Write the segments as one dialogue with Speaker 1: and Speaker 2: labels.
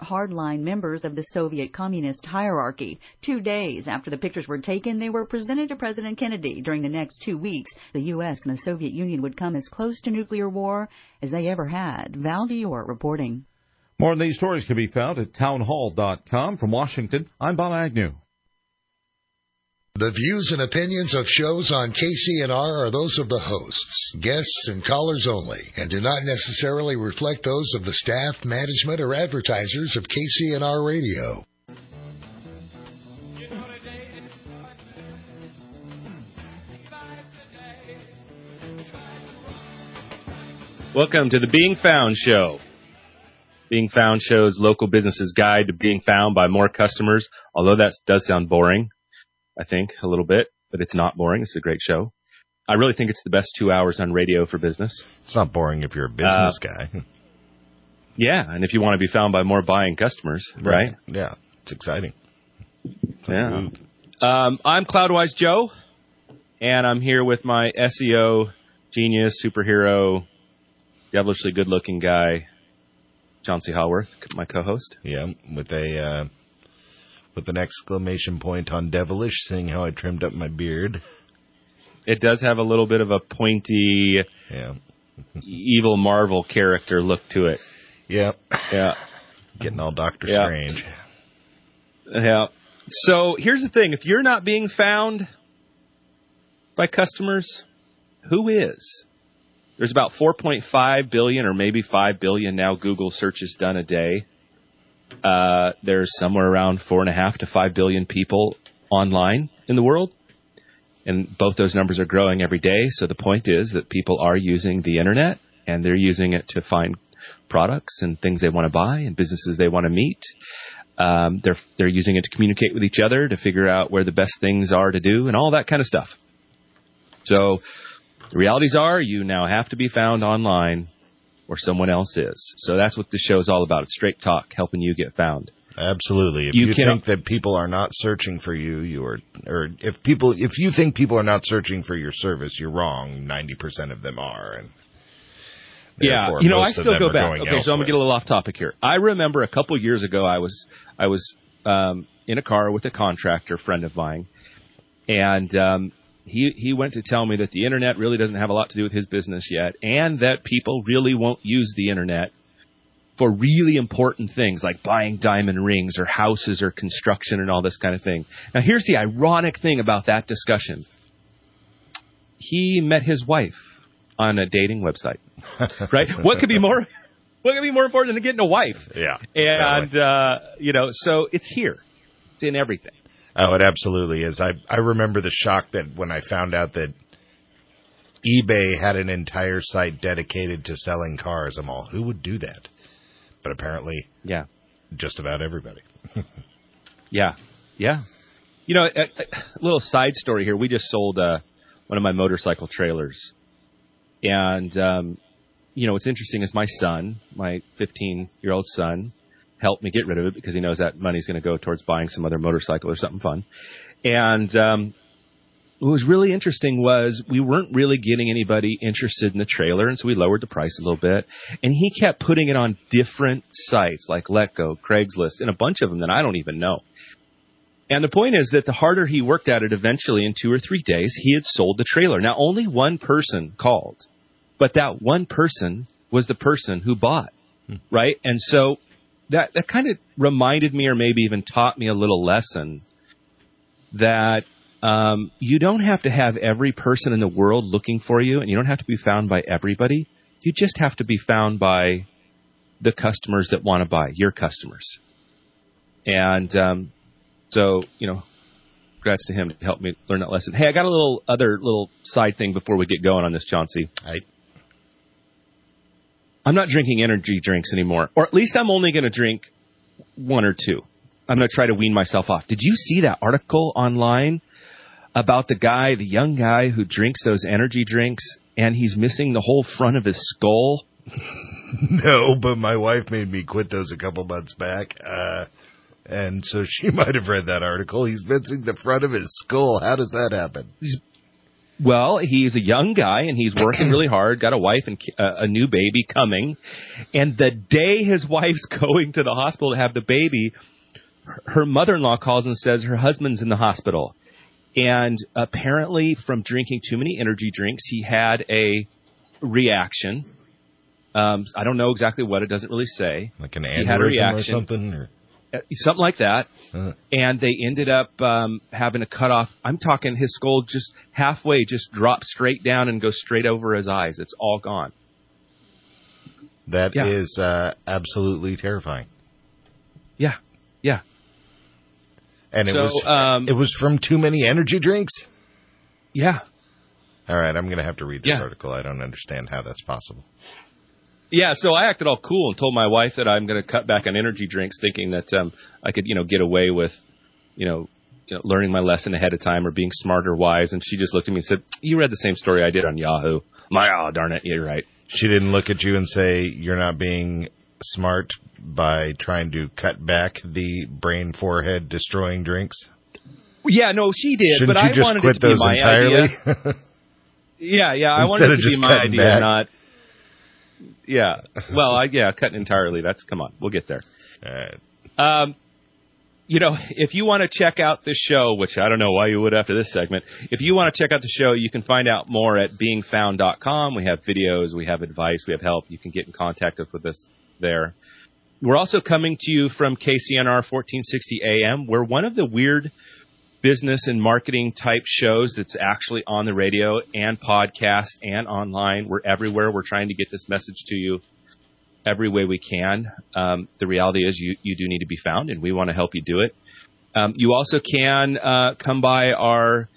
Speaker 1: hardline members of the Soviet communist hierarchy. 2 days after the pictures were taken, they were presented to President Kennedy. During the next 2 weeks, the U.S. and the Soviet Union would come as close to nuclear war as they ever had. Val Dior reporting.
Speaker 2: More on these stories can be found at townhall.com. From Washington, I'm Bob Agnew.
Speaker 3: The views and opinions of shows on KCNR are those of the hosts, guests, and callers only, and do not necessarily reflect those of the staff, management, or advertisers of KCNR Radio.
Speaker 4: Welcome to the Being Found Show. Being Found shows local businesses' guide to being found by more customers, although that does sound boring. I think, a little bit, but it's not boring. It's a great show. I really think it's the best 2 hours on radio for business.
Speaker 5: It's not boring if you're a business guy.
Speaker 4: Yeah, and if you want to be found by more buying customers, right?
Speaker 5: Yeah, it's exciting.
Speaker 4: Yeah. I'm Cloudwise Joe, and I'm here with my SEO genius, superhero, devilishly good-looking guy, John C. Haworth, my co-host.
Speaker 5: Yeah, with an exclamation point on devilish, seeing how I trimmed up my beard.
Speaker 4: It does have a little bit of a pointy, evil Marvel character look to it.
Speaker 5: Yep.
Speaker 4: Yeah.
Speaker 5: Getting all Doctor Strange.
Speaker 4: Yeah. So here's the thing. If you're not being found by customers, who is? There's about 4.5 billion or maybe 5 billion now Google searches done a day. There's somewhere around 4.5 to 5 billion people online in the world. And both those numbers are growing every day. So the point is that people are using the internet, and they're using it to find products and things they want to buy and businesses they want to meet. They're using it to communicate with each other, to figure out where the best things are to do and all that kind of stuff. So the realities are you now have to be found online or someone else is. So that's what this show is all about. It's straight talk, helping you get found.
Speaker 5: Absolutely. If you think that people are not searching for you, or if you think people are not searching for your service, you're wrong. 90% of them are. And
Speaker 4: yeah, I still go back. Okay, so I'm going to get a little off topic here. I remember a couple years ago, I was in a car with a contractor friend of mine, and he went to tell me that the internet really doesn't have a lot to do with his business yet, and that people really won't use the internet for really important things like buying diamond rings or houses or construction and all this kind of thing. Now, here's the ironic thing about that discussion. He met his wife on a dating website, right? What could be more important than getting a wife?
Speaker 5: Yeah.
Speaker 4: And, so it's here. It's in everything.
Speaker 5: Oh, it absolutely is. I remember the shock that when I found out that eBay had an entire site dedicated to selling cars. I'm all, who would do that? But apparently, just about everybody.
Speaker 4: Yeah. A little side story here. We just sold one of my motorcycle trailers. And, what's interesting is my son, my 15-year-old son, helped me get rid of it because he knows that money's going to go towards buying some other motorcycle or something fun. And what was really interesting was we weren't really getting anybody interested in the trailer, and so we lowered the price a little bit. And he kept putting it on different sites like Letgo, Craigslist, and a bunch of them that I don't even know. And the point is that the harder he worked at it, eventually in 2 or 3 days, he had sold the trailer. Now, only one person called, but that one person was the person who bought, right? And so that kind of reminded me, or maybe even taught me a little lesson, that you don't have to have every person in the world looking for you, and you don't have to be found by everybody. You just have to be found by the customers that want to buy, your customers. And so, congrats to him to help me learn that lesson. Hey, I got a other little side thing before we get going on this, Chauncey. I'm not drinking energy drinks anymore, or at least I'm only going to drink 1 or 2. I'm going to try to wean myself off. Did you see that article online about the young guy who drinks those energy drinks and he's missing the whole front of his skull?
Speaker 5: No, but my wife made me quit those a couple months back. And so she might have read that article. He's missing the front of his skull. How does that happen?
Speaker 4: Well, he's a young guy, and he's working really hard, got a wife and a new baby coming. And the day his wife's going to the hospital to have the baby, her mother-in-law calls and says her husband's in the hospital. And apparently from drinking too many energy drinks, he had a reaction. I don't know exactly what. It doesn't really say.
Speaker 5: Like an aneurysm or something? Or?
Speaker 4: Something like that. And they ended up having to cut off. I'm talking his skull just halfway just drops straight down and goes straight over his eyes. It's all gone.
Speaker 5: That is absolutely terrifying.
Speaker 4: Yeah. Yeah.
Speaker 5: And it was from too many energy drinks?
Speaker 4: Yeah.
Speaker 5: All right, I'm going to have to read this article. I don't understand how that's possible.
Speaker 4: Yeah, so I acted all cool and told my wife that I'm going to cut back on energy drinks, thinking that I could, get away with, learning my lesson ahead of time or being smart or wise. And she just looked at me and said, "You read the same story I did on Yahoo." Darn it, you're right.
Speaker 5: She didn't look at you and say, "You're not being smart by trying to cut back the brain forehead destroying drinks."
Speaker 4: Yeah, no, she did.
Speaker 5: Shouldn't
Speaker 4: but
Speaker 5: you
Speaker 4: I
Speaker 5: just
Speaker 4: wanted
Speaker 5: quit
Speaker 4: it to
Speaker 5: those
Speaker 4: be my
Speaker 5: entirely?
Speaker 4: idea. Yeah, I wanted it to be my idea, back. Cutting entirely. Come on, we'll get there.
Speaker 5: All right.
Speaker 4: If you want to check out this show, which I don't know why you would after this segment, if you want to check out the show, you can find out more at beingfound.com. We have videos, we have advice, we have help. You can get in contact with us there. We're also coming to you from KCNR 1460 AM. We're one of the weird business and marketing type shows that's actually on the radio and podcast and online. We're everywhere. We're trying to get this message to you every way we can. The reality is you do need to be found, and we want to help you do it. You also can come by our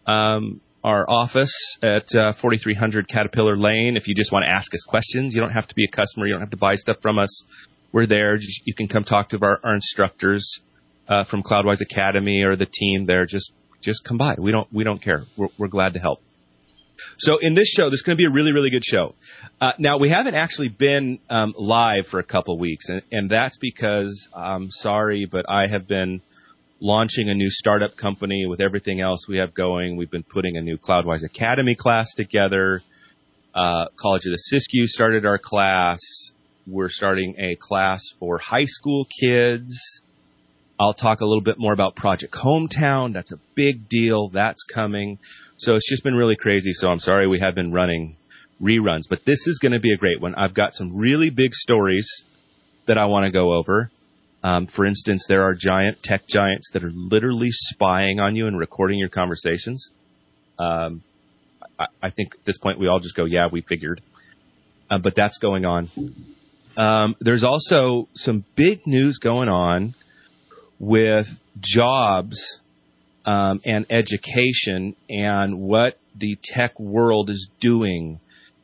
Speaker 4: office at 4300 Caterpillar Lane. If you just want to ask us questions, you don't have to be a customer. You don't have to buy stuff from us. We're there. You can come talk to our instructors from Cloudwise Academy or the team there. Just come by. We don't care. We're glad to help. So in this show, this is going to be a really, really good show. Now, we haven't actually been live for a couple weeks, and that's because, I'm sorry, but I have been launching a new startup company with everything else we have going. We've been putting a new Cloudwise Academy class together. College of the Siskiyou started our class. We're starting a class for high school kids. I'll talk a little bit more about Project Hometown. That's a big deal. That's coming. So it's just been really crazy. So I'm sorry we have been running reruns. But this is going to be a great one. I've got some really big stories that I want to go over. For instance, there are tech giants that are literally spying on you and recording your conversations. I think at this point we all just go, yeah, we figured. But that's going on. There's also some big news going on with jobs and education and what the tech world is doing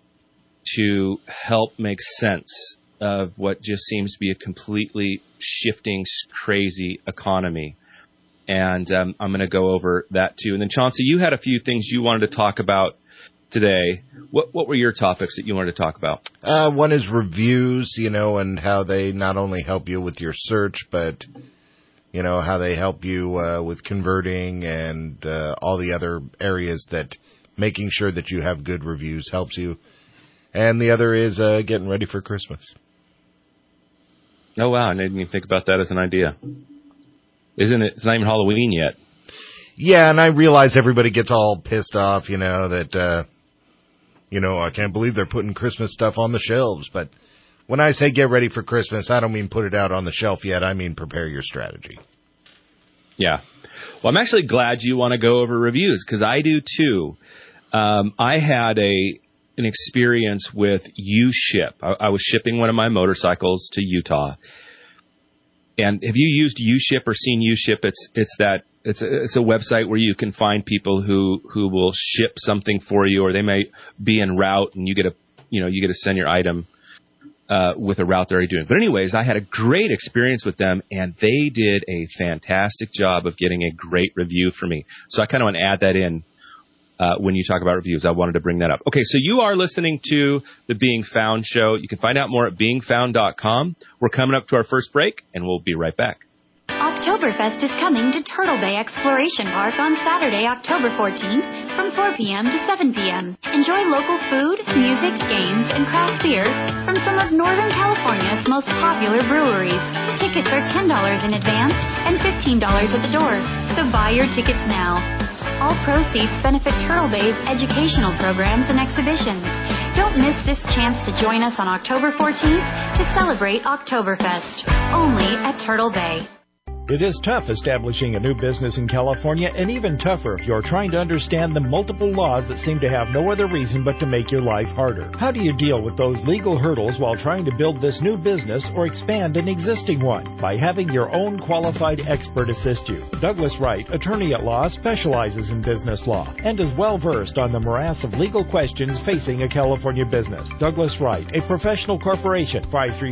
Speaker 4: to help make sense of what just seems to be a completely shifting, crazy economy. And I'm going to go over that too. And then Chauncey, you had a few things you wanted to talk about today. What were your topics that you wanted to talk about?
Speaker 5: One is reviews, and how they not only help you with your search, but how they help you with converting and all the other areas that making sure that you have good reviews helps you. And the other is getting ready for Christmas.
Speaker 4: Oh, wow. I didn't even think about that as an idea. Isn't it? It's not even Halloween yet.
Speaker 5: Yeah, and I realize everybody gets all pissed off, that, I can't believe they're putting Christmas stuff on the shelves. But when I say get ready for Christmas, I don't mean put it out on the shelf yet. I mean prepare your strategy.
Speaker 4: Yeah. Well, I'm actually glad you want to go over reviews because I do too. I had an experience with UShip. I was shipping one of my motorcycles to Utah. And have you used UShip or seen UShip? It's a website where you can find people who will ship something for you, or they may be en route and you get to send your item with a route they're already doing. But anyways, I had a great experience with them, and they did a fantastic job of getting a great review for me. So I kind of want to add that in when you talk about reviews. I wanted to bring that up. Okay, so you are listening to the Being Found show. You can find out more at beingfound.com. We're coming up to our first break, and we'll be right back.
Speaker 6: Oktoberfest is coming to Turtle Bay Exploration Park on Saturday, October 14th from 4 p.m. to 7 p.m. Enjoy local food, music, games, and craft beer from some of Northern California's most popular breweries. Tickets are $10 in advance and $15 at the door, so buy your tickets now. All proceeds benefit Turtle Bay's educational programs and exhibitions. Don't miss this chance to join us on October 14th to celebrate Oktoberfest, only at Turtle Bay.
Speaker 7: It is tough establishing a new business in California, and even tougher if you're trying to understand the multiple laws that seem to have no other reason but to make your life harder. How do you deal with those legal hurdles while trying to build this new business or expand an existing one? By having your own qualified expert assist you. Douglas Wright, attorney at law, specializes in business law and is well versed on the morass of legal questions facing a California business. Douglas Wright, a professional corporation,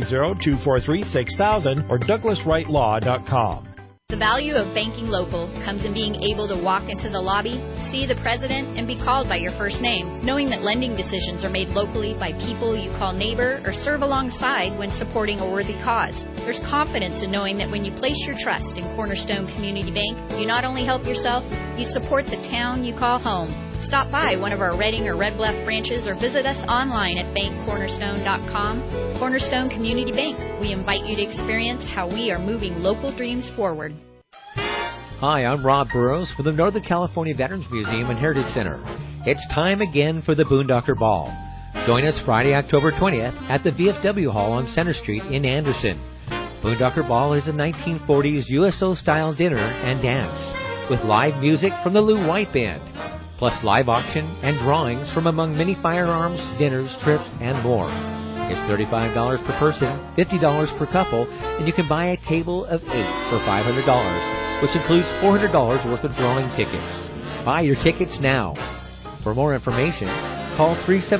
Speaker 7: 530-243-6000 or douglaswrightlaw.com.
Speaker 8: The value of banking local comes in being able to walk into the lobby, see the president, and be called by your first name, knowing that lending decisions are made locally by people you call neighbor or serve alongside when supporting a worthy cause. There's confidence in knowing that when you place your trust in Cornerstone Community Bank, you not only help yourself, you support the town you call home. Stop by one of our Redding or Red Bluff branches or visit us online at bankcornerstone.com. Cornerstone Community Bank. We invite you to experience how we are moving local dreams forward.
Speaker 9: Hi, I'm Rob Burrows from the Northern California Veterans Museum and Heritage Center. It's time again for the Boondocker Ball. Join us Friday, October 20th at the VFW Hall on Center Street in Anderson. Boondocker Ball is a 1940s USO-style dinner and dance with live music from the Lou White Band, plus live auction and drawings from among many firearms, dinners, trips, and more. It's $35 per person, $50 per couple, and you can buy a table of 8 for $500, which includes $400 worth of drawing tickets. Buy your tickets now. For more information, call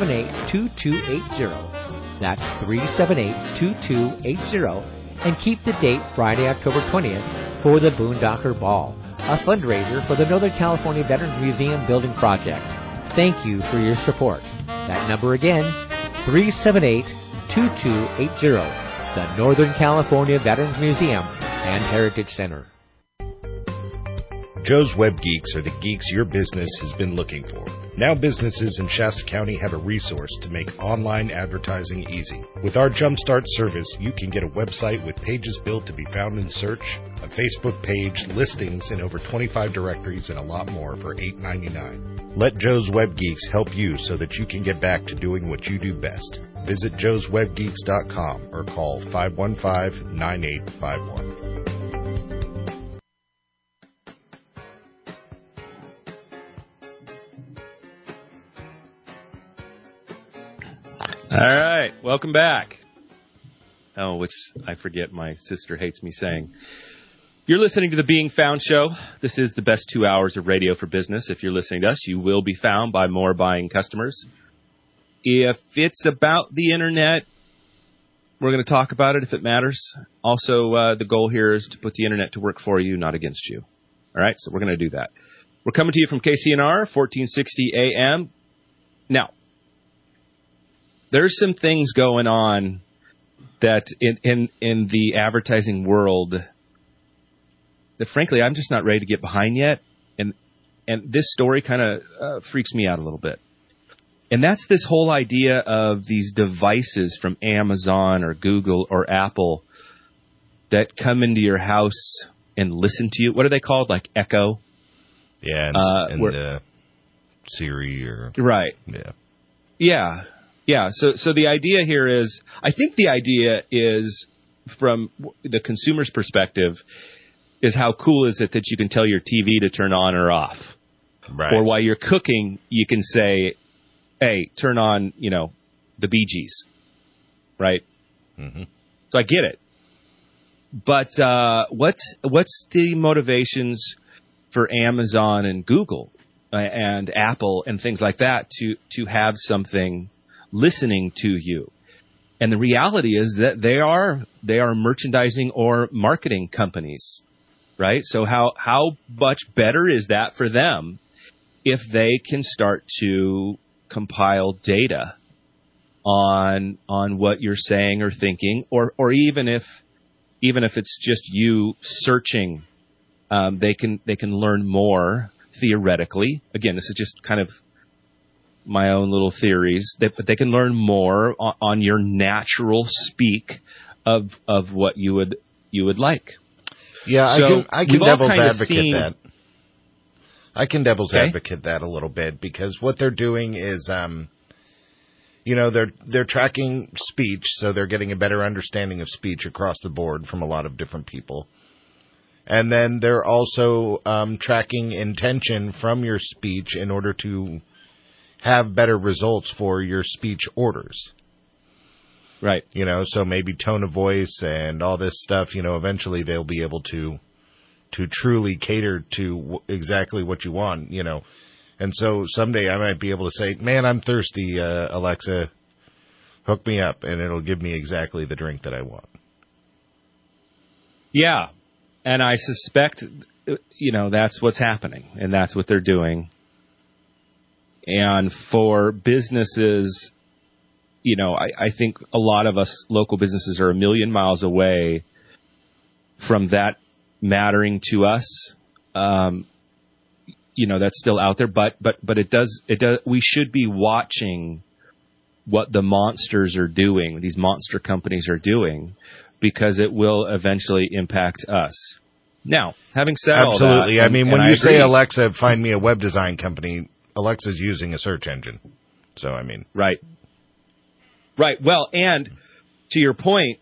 Speaker 9: 378-2280. That's 378-2280, and keep the date Friday, October 20th for the Boondocker Ball, a fundraiser for the Northern California Veterans Museum Building Project. Thank you for your support. That number again, 378-2280, the Northern California Veterans Museum and Heritage Center.
Speaker 5: Joe's Web Geeks are the geeks your business has been looking for. Now businesses in Shasta County have a resource to make online advertising easy. With our Jumpstart service, you can get a website with pages built to be found in search, a Facebook page, listings in over 25 directories, and a lot more for $8.99. Let Joe's Web Geeks help you so that you can get back to doing what you do best. Visit joeswebgeeks.com or call 515-9851.
Speaker 4: All right, welcome back. Oh, which I forget my sister hates me saying. You're listening to the Being Found Show. This is the best 2 hours of radio for business. If you're listening to us, you will be found by more buying customers. If it's about the Internet, we're going to talk about it if it matters. Also, the goal here is to put the Internet to work for you, not against you. All right, so we're going to do that. We're coming to you from KCNR, 1460 AM. Now, there's some things going on that in the advertising world that, frankly, I'm just not ready to get behind yet. And this story kind of freaks me out a little bit. And that's this whole idea of these devices from Amazon or Google or Apple that come into your house and listen to you. What are they called? Like Echo?
Speaker 5: Yeah, and Siri or...
Speaker 4: Right.
Speaker 5: Yeah.
Speaker 4: Yeah. Yeah, so the idea here is, I think the idea is, from the consumer's perspective, is how cool is it that you can tell your TV to turn on or off?
Speaker 5: Right.
Speaker 4: Or while you're cooking, you can say, hey, turn on, the Bee Gees. Right?
Speaker 5: Mm-hmm.
Speaker 4: So I get it. But what's the motivations for Amazon and Google and Apple and things like that to have something listening to you? And the reality is that they are merchandising or marketing companies, right? So how much better is that for them if they can start to compile data on what you're saying or thinking, or even if even if it's just you searching, they can learn more theoretically. Again, this is just kind of my own little theories. But they can learn more on your natural speak of what you would like.
Speaker 5: Yeah,
Speaker 4: So
Speaker 5: I can devil's advocate that. I can devil's
Speaker 4: Okay.
Speaker 5: advocate that a little bit, because what they're doing is, they're tracking speech, so they're getting a better understanding of speech across the board from a lot of different people. And then they're also tracking intention from your speech in order to have better results for your speech orders.
Speaker 4: Right.
Speaker 5: So maybe tone of voice and all this stuff, eventually they'll be able to truly cater to exactly what you want, And so someday I might be able to say, man, I'm thirsty, Alexa, hook me up, and it'll give me exactly the drink that I want.
Speaker 4: Yeah. And I suspect, that's what's happening, and that's what they're doing. And for businesses, I think a lot of us local businesses are a million miles away from that mattering to us. That's still out there, but it does. We should be watching what the monsters are doing, these monster companies are doing, because it will eventually impact us. Now, having said all that,
Speaker 5: absolutely. I mean, when you
Speaker 4: agree.
Speaker 5: say, Alexa, find me a web design company, Alexa's using a search engine. So, I mean.
Speaker 4: Right. Well, and to your point,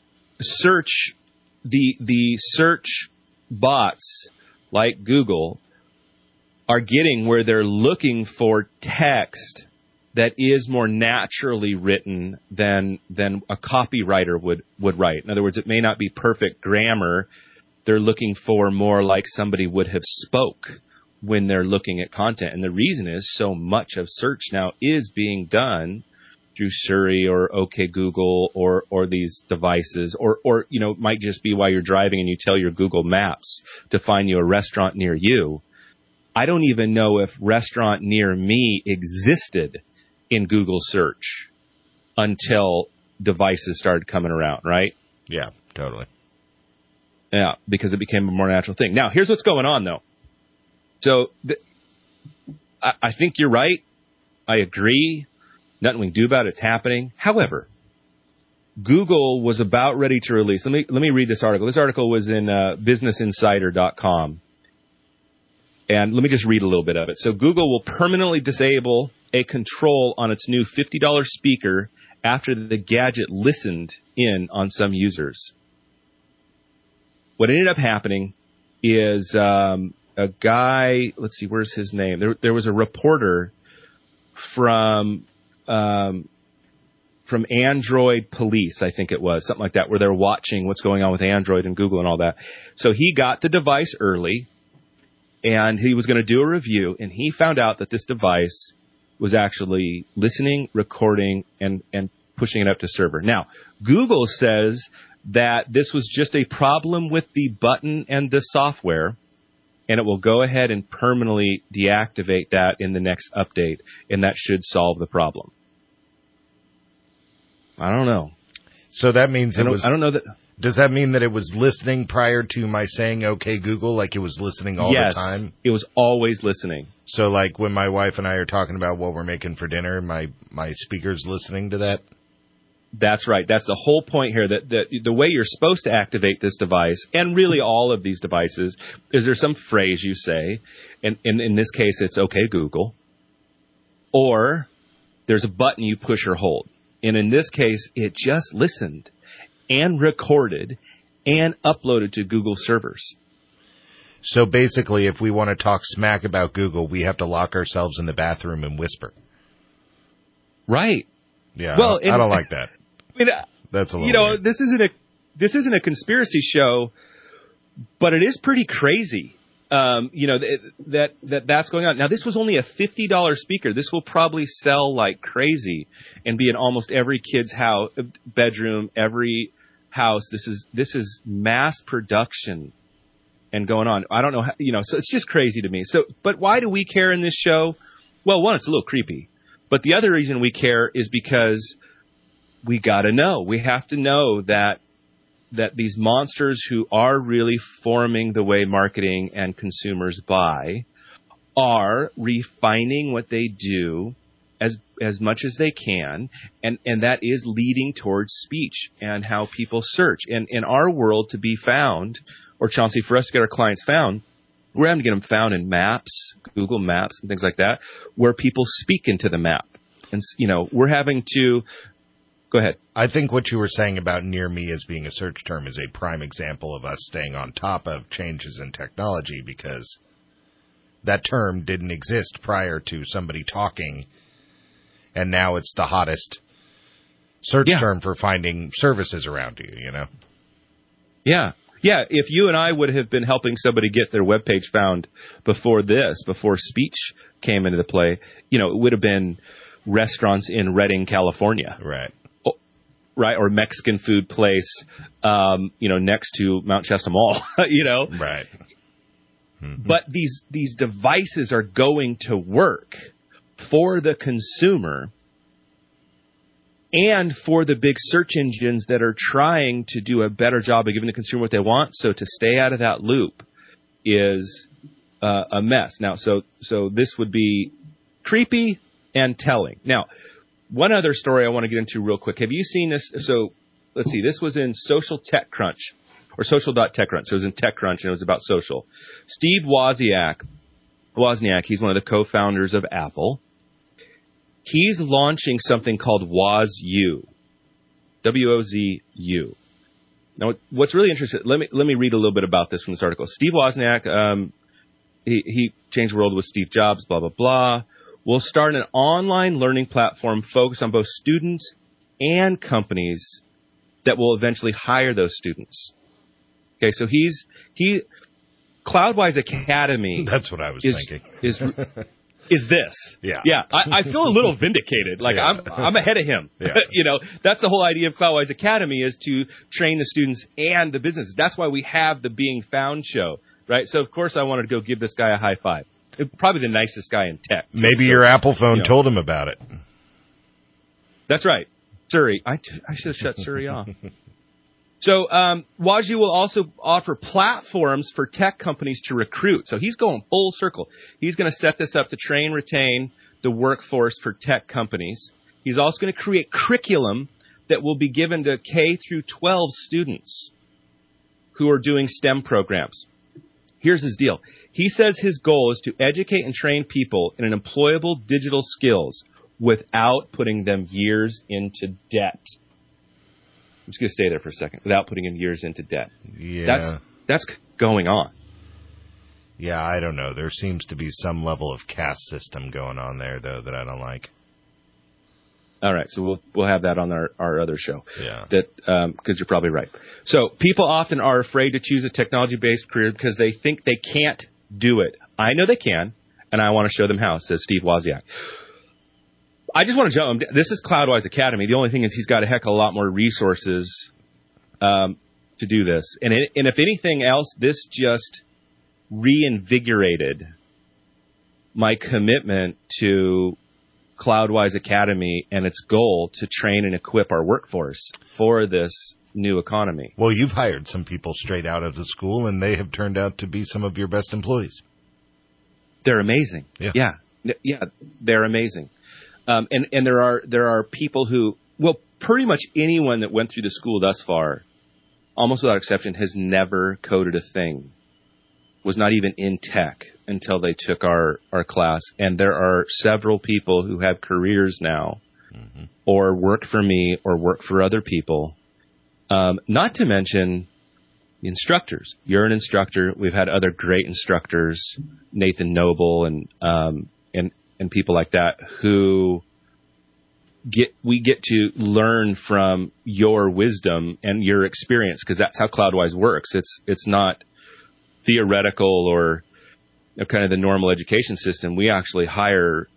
Speaker 4: the search bots like Google are getting where they're looking for text that is more naturally written than a copywriter would write. In other words, it may not be perfect grammar. They're looking for more like somebody would have spoke when they're looking at content. And the reason is so much of search now is being done through Siri or OK Google or these devices, or it might just be while you're driving and you tell your Google Maps to find you a restaurant near you. I don't even know if restaurant near me existed in Google search until devices started coming around, right?
Speaker 5: Yeah, totally.
Speaker 4: Yeah, because it became a more natural thing. Now, here's what's going on, though. So I think you're right. I agree. Nothing we can do about it. It's happening. However, Google was about ready to release. Let me read this article. This article was in BusinessInsider.com. And let me just read a little bit of it. So Google will permanently disable a control on its new $50 speaker after the gadget listened in on some users. What ended up happening is a guy, let's see, where's his name? There was a reporter from Android Police, I think it was, something like that, where they're watching what's going on with Android and Google and all that. So he got the device early, and he was going to do a review, and he found out that this device was actually listening, recording, and pushing it up to server. Now, Google says that this was just a problem with the button and the software, and it will go ahead and permanently deactivate that in the next update, and that should solve the problem. I don't know.
Speaker 5: So that means
Speaker 4: I don't know that.
Speaker 5: Does that mean that it was listening prior to my saying "Okay, Google"? Like it was listening all the time?
Speaker 4: Yes, it was always listening.
Speaker 5: So, like when my wife and I are talking about what we're making for dinner, my speaker's listening to that.
Speaker 4: That's right. That's the whole point here. That the way you're supposed to activate this device, and really all of these devices, is there's some phrase you say, and in this case it's "Okay, Google," or there's a button you push or hold. And in this case, it just listened and recorded and uploaded to Google servers.
Speaker 5: So basically, if we want to talk smack about Google, we have to lock ourselves in the bathroom and whisper.
Speaker 4: Right.
Speaker 5: Yeah.
Speaker 4: Well,
Speaker 5: I don't like that.
Speaker 4: I mean,
Speaker 5: that's a little weird.
Speaker 4: This isn't a conspiracy show, but it is pretty crazy. That's going on. Now, this was only a $50 speaker. This will probably sell like crazy and be in almost every kid's house, bedroom, every house. This is mass production and going on. I don't know how, so it's just crazy to me. So, but why do we care in this show? Well, one, it's a little creepy, but the other reason we care is because we got to know. We have to know that that these monsters who are really forming the way marketing and consumers buy are refining what they do as much as they can, and that is leading towards speech and how people search. And in our world, to be found, or Chauncey, for us to get our clients found, we're having to get them found in maps, Google Maps and things like that, where people speak into the map. And, we're having to... Go ahead.
Speaker 5: I think what you were saying about near me as being a search term is a prime example of us staying on top of changes in technology, because that term didn't exist prior to somebody talking, and now it's the hottest search term for finding services around you,
Speaker 4: Yeah. Yeah, if you and I would have been helping somebody get their webpage found before speech came into the play, it would have been restaurants in Redding, California.
Speaker 5: Right.
Speaker 4: Right, or Mexican food place, next to Mount Chesta Mall,
Speaker 5: Right. Mm-hmm.
Speaker 4: But these devices are going to work for the consumer and for the big search engines that are trying to do a better job of giving the consumer what they want. So to stay out of that loop is a mess. Now, so this would be creepy and telling. Now, one other story I want to get into real quick. Have you seen this? So let's see. This was in Social TechCrunch, or social.techcrunch. So it was in TechCrunch, and it was about social. Steve Wozniak, he's one of the co-founders of Apple. He's launching something called WozU, W-O-Z-U. Now, what's really interesting, let me read a little bit about this from this article. Steve Wozniak, he changed the world with Steve Jobs, blah, blah, blah. Will start an online learning platform focused on both students and companies that will eventually hire those students. Okay, so Cloudwise Academy.
Speaker 5: That's what I was thinking.
Speaker 4: Is this?
Speaker 5: Yeah.
Speaker 4: Yeah. I feel a little vindicated. Like I'm ahead of him.
Speaker 5: Yeah.
Speaker 4: That's the whole idea of Cloudwise Academy, is to train the students and the businesses. That's why we have the Being Found show, right? So of course I wanted to go give this guy a high five. Probably the nicest guy in tech.
Speaker 5: Maybe your Apple phone told him about it.
Speaker 4: That's right. Siri. I should have shut Siri off. So WozU will also offer platforms for tech companies to recruit. So he's going full circle. He's going to set this up to train, retain the workforce for tech companies. He's also going to create curriculum that will be given to K through 12 students who are doing STEM programs. Here's his deal. He says his goal is to educate and train people in an employable digital skills without putting them years into debt. I'm just going to stay there for a second. Without putting them years into debt.
Speaker 5: Yeah.
Speaker 4: That's going on.
Speaker 5: Yeah, I don't know. There seems to be some level of caste system going on there, though, that I don't like.
Speaker 4: All right, so we'll have that on our other show.
Speaker 5: Yeah.
Speaker 4: Because you're probably right. So people often are afraid to choose a technology-based career because they think they can't do it. I know they can, and I want to show them how, says Steve Wozniak. I just want to jump. This is Cloudwise Academy. The only thing is he's got a heck of a lot more resources to do this. And if anything else, this just reinvigorated my commitment to Cloudwise Academy and its goal to train and equip our workforce for this new economy.
Speaker 5: Well, you've hired some people straight out of the school, and they have turned out to be some of your best employees.
Speaker 4: They're amazing. Yeah, they're amazing. And there are people who, well, pretty much anyone that went through the school thus far, almost without exception, has never coded a thing, was not even in tech until they took our class. And there are several people who have careers now, or work for me or work for other people. Not to mention the instructors. You're an instructor. We've had other great instructors, Nathan Noble and people like that, who we get to learn from your wisdom and your experience, because that's how Cloudwise works. It's not theoretical or kind of the normal education system. We actually hire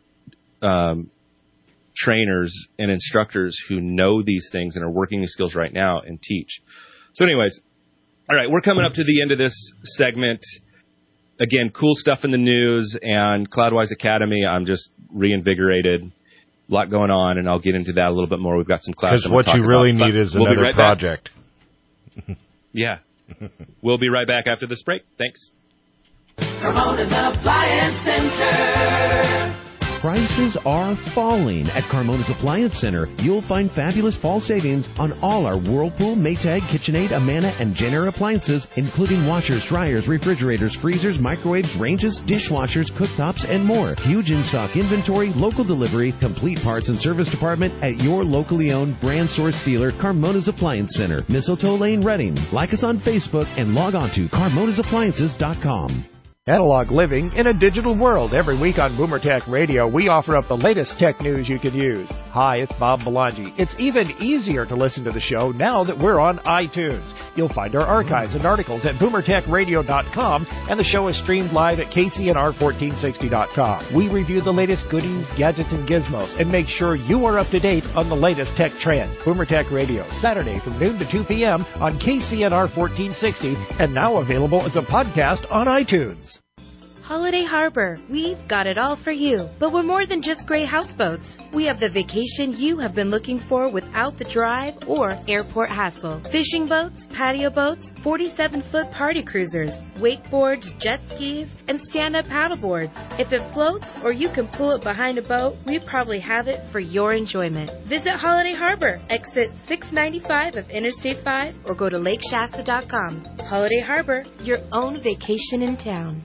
Speaker 4: trainers and instructors who know these things and are working these skills right now and teach. So anyways, all right, we're coming up to the end of this segment. Again, cool stuff in the news and Cloudwise Academy. I'm just reinvigorated. A lot going on, and I'll get into that a little bit more. We've got some classes.
Speaker 5: Because what you really need is another project.
Speaker 4: Yeah. We'll be right back after this break. Thanks.
Speaker 10: Carmona's Appliance Center.
Speaker 11: Prices are falling at Carmona's Appliance Center. You'll find fabulous fall savings on all our Whirlpool, Maytag, KitchenAid, Amana, and Jenner appliances, including washers, dryers, refrigerators, freezers, microwaves, ranges, dishwashers, cooktops, and more. Huge in-stock inventory, local delivery, complete parts and service department at your locally owned brand source dealer, Carmona's Appliance Center, Mistletoe Lane, Reading. Like us on Facebook and log on to CarmonasAppliances.com.
Speaker 7: Analog living in a digital world. Every week on Boomer Tech Radio, we offer up the latest tech news you can use. Hi, it's Bob Belangi. It's even easier to listen to the show now that we're on iTunes. You'll find our archives and articles at boomertechradio.com, and the show is streamed live at kcnr1460.com. We review the latest goodies, gadgets, and gizmos, and make sure you are up to date on the latest tech trends. Boomer Tech Radio, Saturday from noon to 2 p.m. on KCNR 1460, and now available as a podcast on iTunes.
Speaker 12: Holiday Harbor, we've got it all for you. But we're more than just great houseboats. We have the vacation you have been looking for without the drive or airport hassle. Fishing boats, patio boats, 47-foot party cruisers, wakeboards, jet skis, and stand-up paddleboards. If it floats or you can pull it behind a boat, we probably have it for your enjoyment. Visit Holiday Harbor, exit 695 of Interstate 5, or go to lakeshasta.com. Holiday Harbor, your own vacation in town.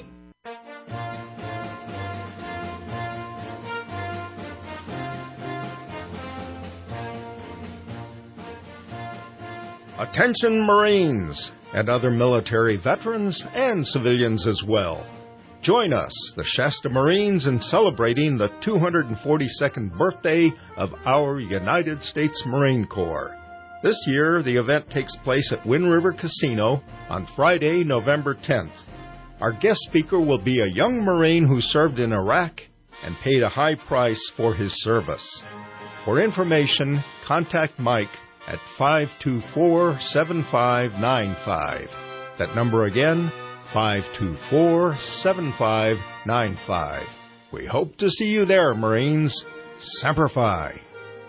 Speaker 13: Attention Marines and other military veterans and civilians as well. Join us, the Shasta Marines, in celebrating the 242nd birthday of our United States Marine Corps. This year, the event takes place at Wind River Casino on Friday, November 10th. Our guest speaker will be a young Marine who served in Iraq and paid a high price for his service. For information, contact Mike at 524-7595. That number again, 524-7595. We hope to see you there, Marines. Semper Fi.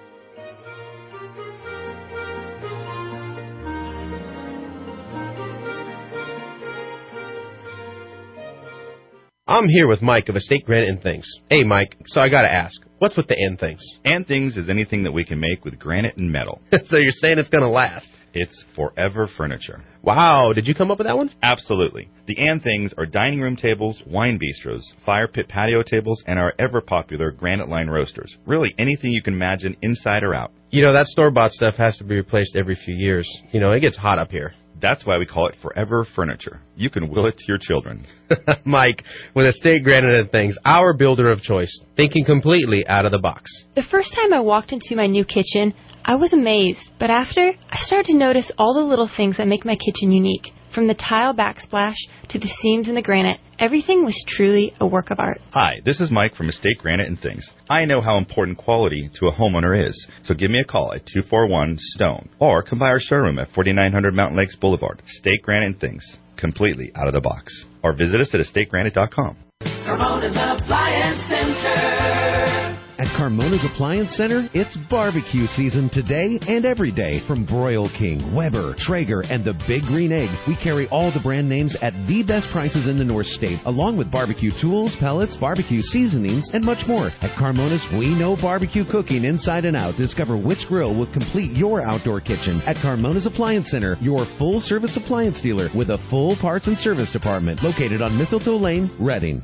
Speaker 14: I'm here with Mike of Estate Granite and Things. Hey, Mike, so I gotta ask, what's with the and things?
Speaker 15: And things is anything that we can make with granite and metal.
Speaker 14: So you're saying it's gonna last?
Speaker 15: It's forever furniture.
Speaker 14: Wow, did you come up with that one?
Speaker 15: Absolutely. The and things are dining room tables, wine bistros, fire pit patio tables, and our ever-popular granite line roasters. Really anything you can imagine inside or out.
Speaker 14: You know, that store-bought stuff has to be replaced every few years. You know, it gets hot up here.
Speaker 15: That's why we call it forever furniture. You can will it to your children.
Speaker 14: Mike, with Estate Granite and Things, our builder of choice, thinking completely out of the box.
Speaker 16: The first time I walked into my new kitchen, I was amazed, but after, I started to notice all the little things that make my kitchen unique. From the tile backsplash to the seams in the granite, everything was truly a work of art.
Speaker 15: Hi, this is Mike from Estate Granite and Things. I know how important quality to a homeowner is, so give me a call at 241-STONE or come by our showroom at 4900 Mountain Lakes Boulevard. Estate Granite and Things, completely out of the box. Or visit us at estategranite.com.
Speaker 10: Carmona's Appliance Center.
Speaker 11: At Carmona's Appliance Center, it's barbecue season today and every day. From Broil King, Weber, Traeger, and the Big Green Egg, we carry all the brand names at the best prices in the North State, along with barbecue tools, pellets, barbecue seasonings, and much more. At Carmona's, we know barbecue cooking inside and out. Discover which grill will complete your outdoor kitchen. At Carmona's Appliance Center, your full-service appliance dealer with a full parts and service department located on Mistletoe Lane, Reading.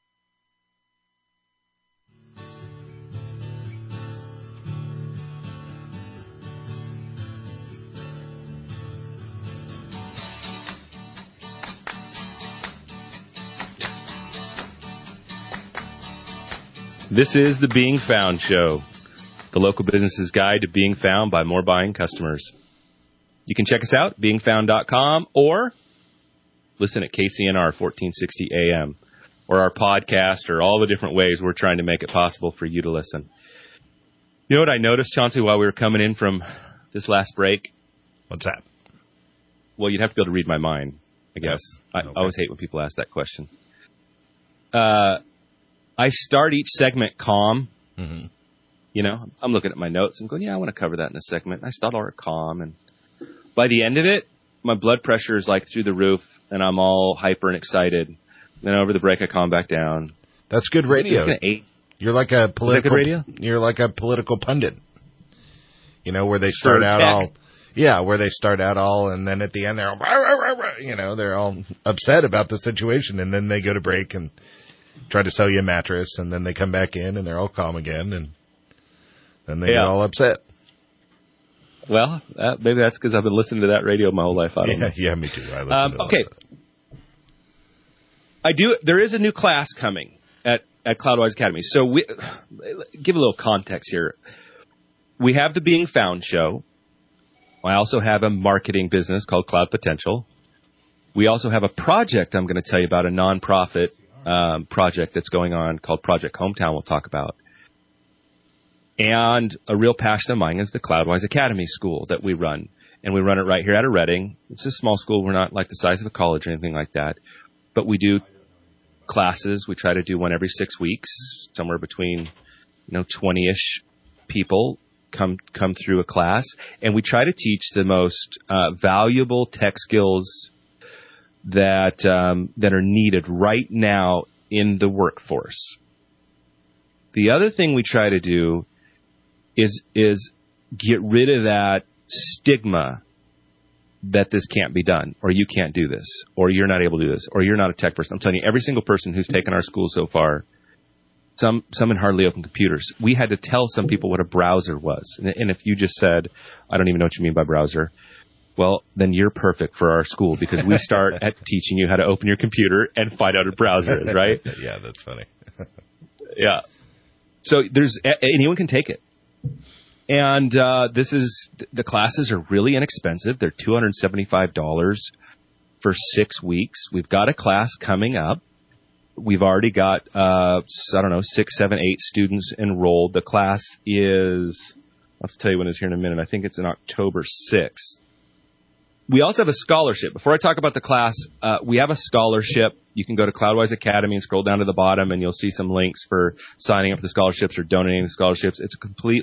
Speaker 4: This is the Being Found Show, the local business's guide to being found by more buying customers. You can check us out, beingfound.com, or listen at KCNR 1460 AM, or our podcast, or all the different ways we're trying to make it possible for you to listen. You know what I noticed, Chauncey, while we were coming in from this last break?
Speaker 5: What's that?
Speaker 4: Well, you'd have to be able to read my mind, I guess.
Speaker 5: Okay.
Speaker 4: I always hate when people ask that question. I start each segment calm.
Speaker 5: Mm-hmm.
Speaker 4: You know, I'm looking at my notes and going, yeah, I want to cover that in a segment. I start all calm. And by the end of it, my blood pressure is like through the roof, and I'm all hyper and excited. Then over the break, I calm back down.
Speaker 5: That's good radio. You're like a political.
Speaker 4: Radio?
Speaker 5: You're like a political pundit. You know, where they start out all. Yeah, where they start out all, and then at the end they're all, they're all upset about the situation, and then they go to break and try to sell you a mattress, and then they come back in and they're all calm again, and then they get all upset.
Speaker 4: Well, maybe that's because I've been listening to that radio my whole life. I don't know.
Speaker 5: Yeah, me too. I listen to
Speaker 4: okay. There is a new class coming at Cloudwise Academy. So give a little context here. We have the Being Found show. I also have a marketing business called Cloud Potential. We also have a project I'm going to tell you about, a nonprofit project that's going on called Project Hometown we'll talk about. And a real passion of mine is the Cloudwise Academy school that we run. And we run it right here out of Reading. It's a small school. We're not like the size of a college or anything like that. But we do classes. We try to do one every 6 weeks, somewhere between 20-ish people come through a class, and we try to teach the most valuable tech skills that are needed right now in the workforce. The other thing we try to do is get rid of that stigma that this can't be done, or you can't do this, or you're not able to do this, or you're not a tech person. I'm telling you, every single person who's taken our school so far, some had hardly opened computers. We had to tell some people what a browser was. And if you just said, I don't even know what you mean by browser, well, then you're perfect for our school, because we start at teaching you how to open your computer and find out what a browser is, right?
Speaker 5: Yeah, that's funny.
Speaker 4: Yeah. So anyone can take it. And the classes are really inexpensive. They're $275 for 6 weeks. We've got a class coming up. We've already got, 6, 7, 8 students enrolled. The class is, I'll tell you when it's here in a minute. I think it's in October 6th. We also have a scholarship. Before I talk about the class, we have a scholarship. You can go to Cloudwise Academy and scroll down to the bottom, and you'll see some links for signing up for the scholarships or donating the scholarships. It's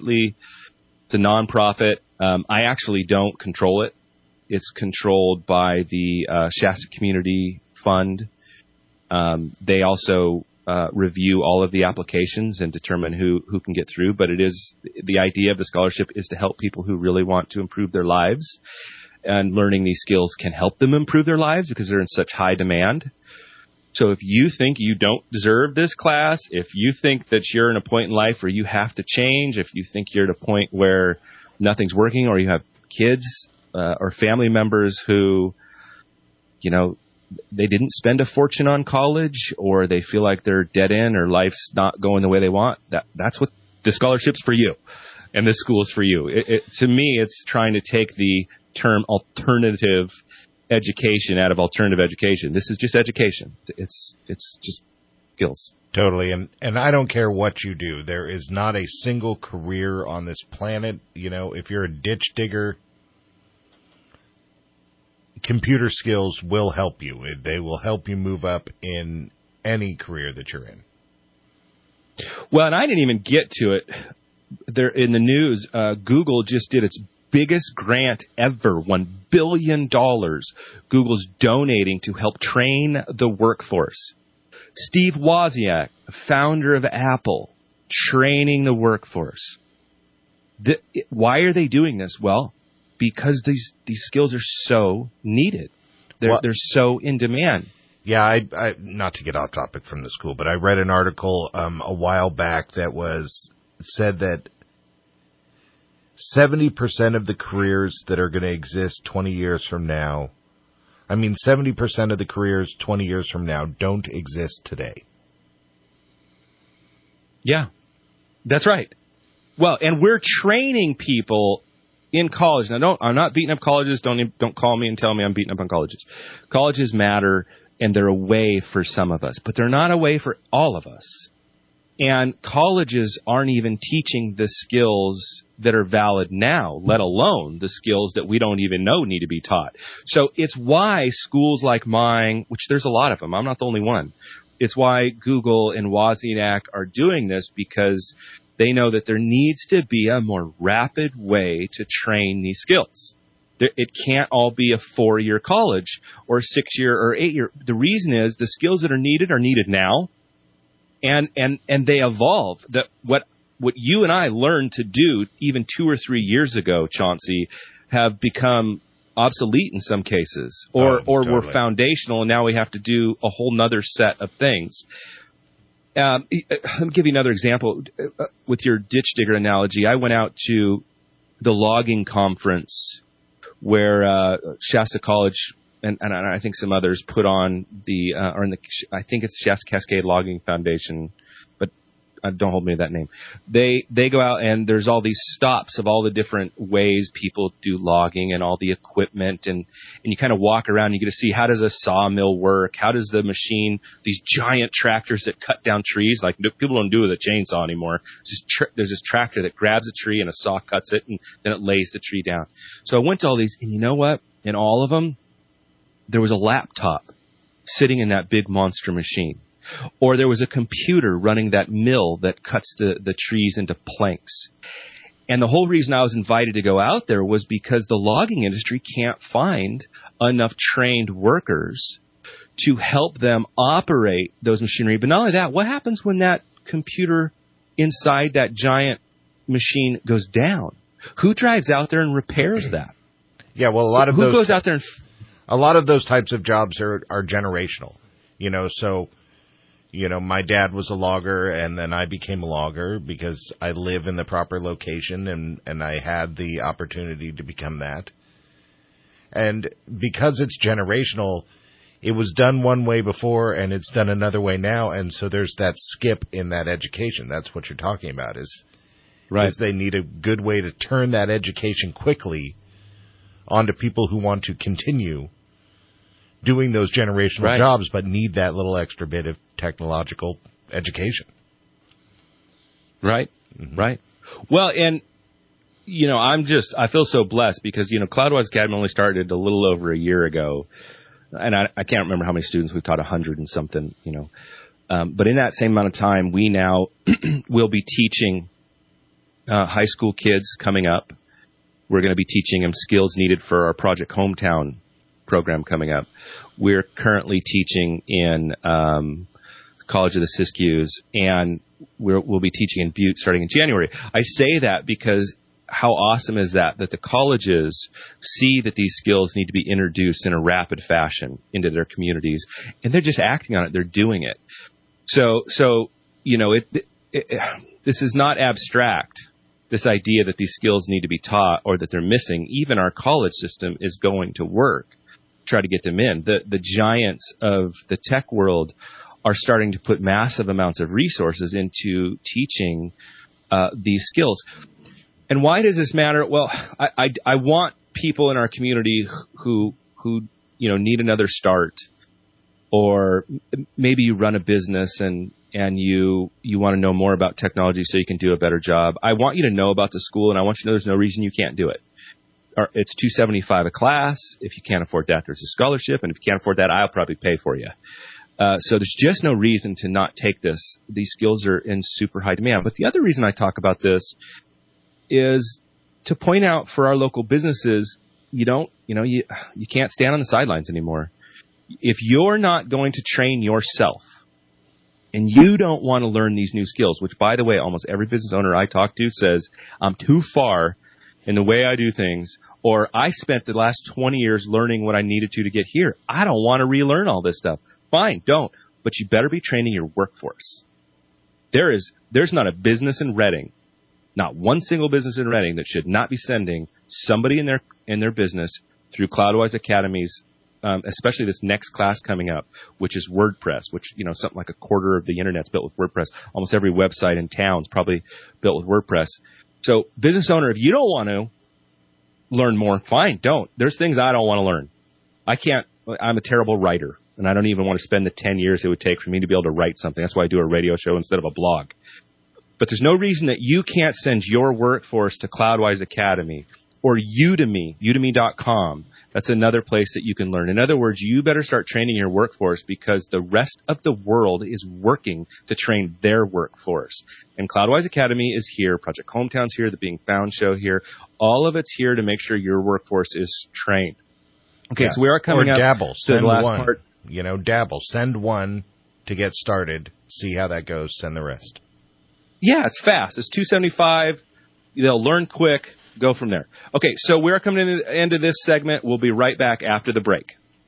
Speaker 4: a nonprofit. I actually don't control it. It's controlled by the Shasta Community Fund. They also review all of the applications and determine who can get through. But the idea of the scholarship is to help people who really want to improve their lives. And learning these skills can help them improve their lives because they're in such high demand. So if you think you don't deserve this class, if you think that you're in a point in life where you have to change, if you think you're at a point where nothing's working, or you have kids or family members who, they didn't spend a fortune on college, or they feel like they're dead end or life's not going the way they want, that's what the scholarship's for you. And this school's for you. To me, it's trying to take the term alternative education out of alternative education. This is just education. It's just skills.
Speaker 5: Totally. And I don't care what you do. There is not a single career on this planet. If you're a ditch digger, computer skills will help you. They will help you move up in any career that you're in.
Speaker 4: Well, and I didn't even get to it. There in the news, Google just did its biggest grant ever, $1 billion. Google's donating to help train the workforce. Steve Wozniak, founder of Apple, training the workforce. Why are they doing this? Well, because these skills are so needed. They're so in demand.
Speaker 5: Yeah, I not to get off topic from the school, but I read an article a while back that said that 70% of the careers that are going to exist 20 years from now, 70% of the careers 20 years from now don't exist today.
Speaker 4: Yeah, that's right. Well, and we're training people in college. Now, I'm not beating up colleges. Don't call me and tell me I'm beating up on colleges. Colleges matter, and they're a way for some of us, but they're not a way for all of us. And colleges aren't even teaching the skills that are valid now, let alone the skills that we don't even know need to be taught. So it's why schools like mine, which there's a lot of them, I'm not the only one. It's why Google and Wozniak are doing this, because they know that there needs to be a more rapid way to train these skills. It can't all be a 4-year college or a 6-year or 8-year. The reason is the skills that are needed now, and they evolve. That what you and I learned to do even 2 or 3 years ago, Chauncey, have become obsolete in some cases, or
Speaker 5: totally.
Speaker 4: were foundational, and now we have to do a whole nother set of things. Let me give you another example. With your ditch digger analogy, I went out to the logging conference where Shasta College and I think some others put on I think it's Shasta Cascade Logging Foundation, but don't hold me to that name. They go out and there's all these stops of all the different ways people do logging and all the equipment, and you kind of walk around and you get to see how does a sawmill work, how does the machine, these giant tractors that cut down trees, like people don't do it with a chainsaw anymore. There's this tractor that grabs a tree and a saw cuts it and then it lays the tree down. So I went to all these, and you know what? In all of them, there was a laptop sitting in that big monster machine. Or there was a computer running that mill that cuts the trees into planks. And the whole reason I was invited to go out there was because the logging industry can't find enough trained workers to help them operate those machinery. But not only that, what happens when that computer inside that giant machine goes down? Who drives out there and repairs that?
Speaker 5: Yeah, well, who
Speaker 4: goes out there and...
Speaker 5: A lot of those types of jobs are generational, so... my dad was a logger, and then I became a logger because I live in the proper location, and I had the opportunity to become that. And because it's generational, it was done one way before, and it's done another way now, and so there's that skip in that education. That's what you're talking about, is they need a good way to turn that education quickly onto people who want to continue doing those generational jobs, but need that little extra bit of technological education.
Speaker 4: Right. Well, and, I feel so blessed because, CloudWise Academy only started a little over a year ago. And I can't remember how many students we've taught, 100 and something, but in that same amount of time, we now will be teaching high school kids coming up. We're going to be teaching them skills needed for our Project Hometown program coming up. We're currently teaching in College of the Siskiyous, and we'll be teaching in Butte starting in January. I say that because how awesome is that the colleges see that these skills need to be introduced in a rapid fashion into their communities, and they're just acting on it. They're doing it. So this is not abstract. This idea that these skills need to be taught or that they're missing, even our college system is going to work, try to get them in. The giants of the tech world are starting to put massive amounts of resources into teaching these skills. And why does this matter? Well, I want people in our community who need another start, or maybe you run a business and you want to know more about technology so you can do a better job. I want you to know about the school, and I want you to know there's no reason you can't do it. It's $275 a class. If you can't afford that, there's a scholarship, and if you can't afford that, I'll probably pay for you. So there's just no reason to not take this. These skills are in super high demand. But the other reason I talk about this is to point out for our local businesses, you can't stand on the sidelines anymore. If you're not going to train yourself, and you don't want to learn these new skills, which, by the way, almost every business owner I talk to says, I'm too far in the way I do things, or I spent the last 20 years learning what I needed to get here. I don't want to relearn all this stuff. Fine, don't. But you better be training your workforce. There's not a business in Reading, not one single business in Reading that should not be sending somebody in their business through CloudWise Academies, especially this next class coming up, which is WordPress, which, something like a quarter of the internet's built with WordPress. Almost every website in town's probably built with WordPress. So business owner, if you don't want to learn more, fine, don't. There's things I don't want to learn. I'm a terrible writer, and I don't even want to spend the 10 years it would take for me to be able to write something. That's why I do a radio show instead of a blog. But there's no reason that you can't send your workforce to CloudWise Academy or Udemy, udemy.com. That's another place that you can learn. In other words, you better start training your workforce because the rest of the world is working to train their workforce. And CloudWise Academy is here. Project Hometown's here. The Being Found show here. All of it's here to make sure your workforce is trained. Okay, so we are coming up
Speaker 5: Dabble.
Speaker 4: to the last part.
Speaker 5: Dabble. Send one to get started. See how that goes. Send the rest.
Speaker 4: Yeah, it's fast. It's $275. They'll learn quick. Go from there. Okay, so we're coming to the end of this segment. We'll be right back after the break.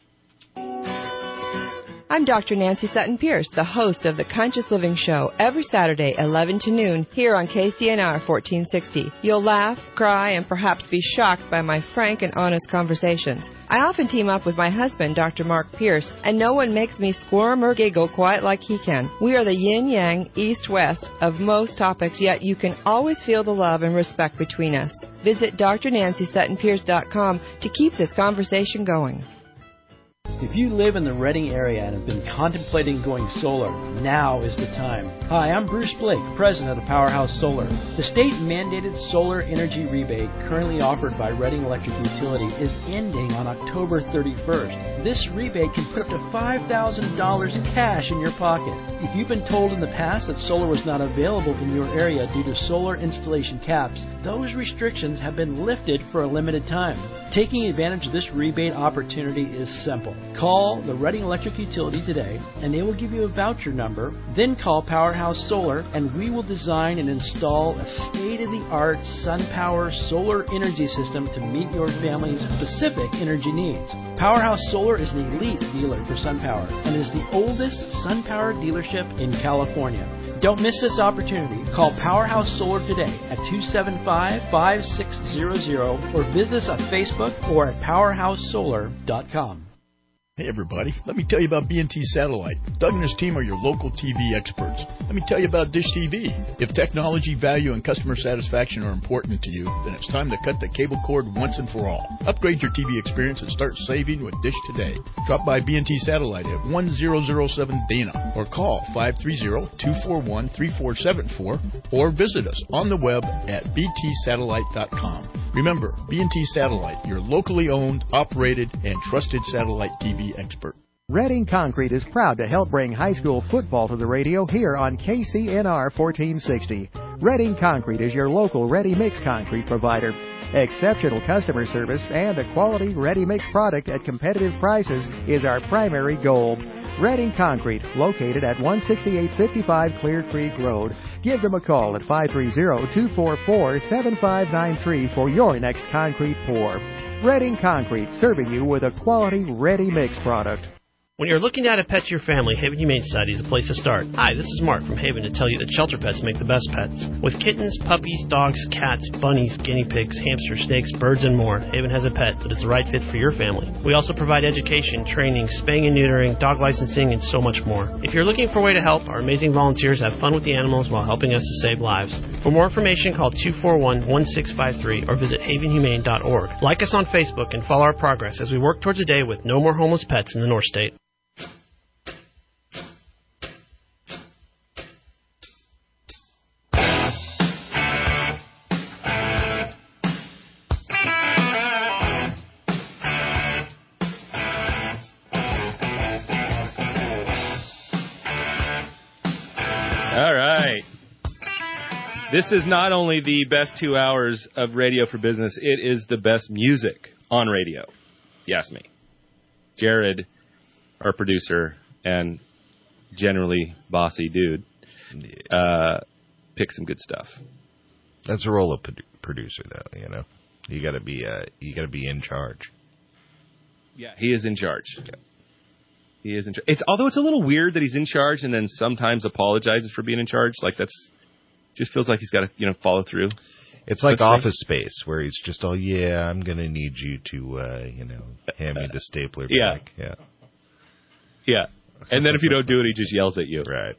Speaker 17: I'm Dr. Nancy Sutton-Pierce, the host of the Conscious Living Show, every Saturday, 11 to noon, here on KCNR 1460. You'll laugh, cry, and perhaps be shocked by my frank and honest conversations. I often team up with my husband, Dr. Mark Pierce, and no one makes me squirm or giggle quite like he can. We are the yin-yang, east-west of most topics, yet you can always feel the love and respect between us. Visit drnancysuttonpierce.com to keep this conversation going.
Speaker 18: If you live in the Reading area and have been contemplating going solar, now is the time. Hi, I'm Bruce Blake, president of the Powerhouse Solar. The state-mandated solar energy rebate currently offered by Reading Electric Utility is ending on October 31st. This rebate can put up to $5,000 cash in your pocket. If you've been told in the past that solar was not available in your area due to solar installation caps, those restrictions have been lifted for a limited time. Taking advantage of this rebate opportunity is simple. Call the Reading Electric Utility today, and they will give you a voucher number. Then call Powerhouse Solar, and we will design and install a state-of-the-art SunPower solar energy system to meet your family's specific energy needs. Powerhouse Solar is an elite dealer for SunPower and is the oldest SunPower dealership in California. Don't miss this opportunity. Call Powerhouse Solar today at 275-5600 or visit us on Facebook or at powerhousesolar.com.
Speaker 19: Hey everybody, let me tell you about B&T Satellite. Doug and his team are your local TV experts. Let me tell you about Dish TV. If technology, value, and customer satisfaction are important to you, then it's time to cut the cable cord once and for all. Upgrade your TV experience and start saving with Dish today. Drop by B&T Satellite at 1007 Dana or call 530-241-3474 or visit us on the web at btsatellite.com. Remember, B&T Satellite, your locally owned, operated, and trusted satellite TV expert.
Speaker 20: Reading Concrete is proud to help bring high school football to the radio here on KCNR 1460. Reading Concrete is your local ready-mix concrete provider. Exceptional customer service and a quality ready-mix product at competitive prices is our primary goal. Reading Concrete, located at 16855 Clear Creek Road. Give them a call at 530-244-7593 for your next concrete pour. Reading Concrete, serving you with a quality ready-mix product.
Speaker 21: When you're looking to add a pet to your family, Haven Humane Society is a place to start. Hi, this is Mark from Haven to tell you that shelter pets make the best pets. With kittens, puppies, dogs, cats, bunnies, guinea pigs, hamsters, snakes, birds, and more, Haven has a pet that is the right fit for your family. We also provide education, training, spaying and neutering, dog licensing, and so much more. If you're looking for a way to help, our amazing volunteers have fun with the animals while helping us to save lives. For more information, call 241-1653 or visit havenhumane.org. Like us on Facebook and follow our progress as we work towards a day with no more homeless pets in the North State.
Speaker 4: All right. This is not only the best 2 hours of radio for business, it is the best music on radio. You ask me. Jared, our producer and generally bossy dude, picked some good stuff.
Speaker 5: That's a role of producer, though. You know, you got to be in charge.
Speaker 4: Yeah, he is in charge. Yeah. He is in charge. Although it's a little weird that he's in charge and then sometimes apologizes for being in charge. Like just feels like he's got to follow through.
Speaker 5: It's like Office Space, where he's just all, yeah, I'm going to need you to hand me the stapler back. Yeah.
Speaker 4: Yeah. And then if you don't do it, he just yells at you.
Speaker 5: Right.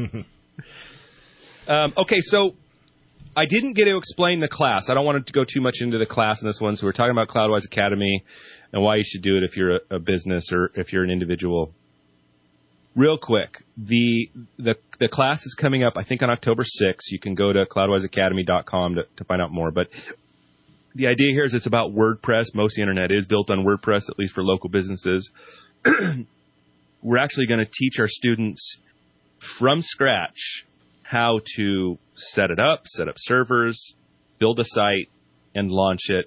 Speaker 4: Okay, so I didn't get to explain the class. I don't want to go too much into the class in this one. So we're talking about CloudWise Academy and why you should do it if you're a business or if you're an individual. Real quick, the class is coming up, I think, on October 6th. You can go to cloudwiseacademy.com to find out more. But The idea here is it's about WordPress. Most of the internet is built on WordPress, at least for local businesses. We're actually going to teach our students from scratch how to set it up, set up servers, build a site, and launch it.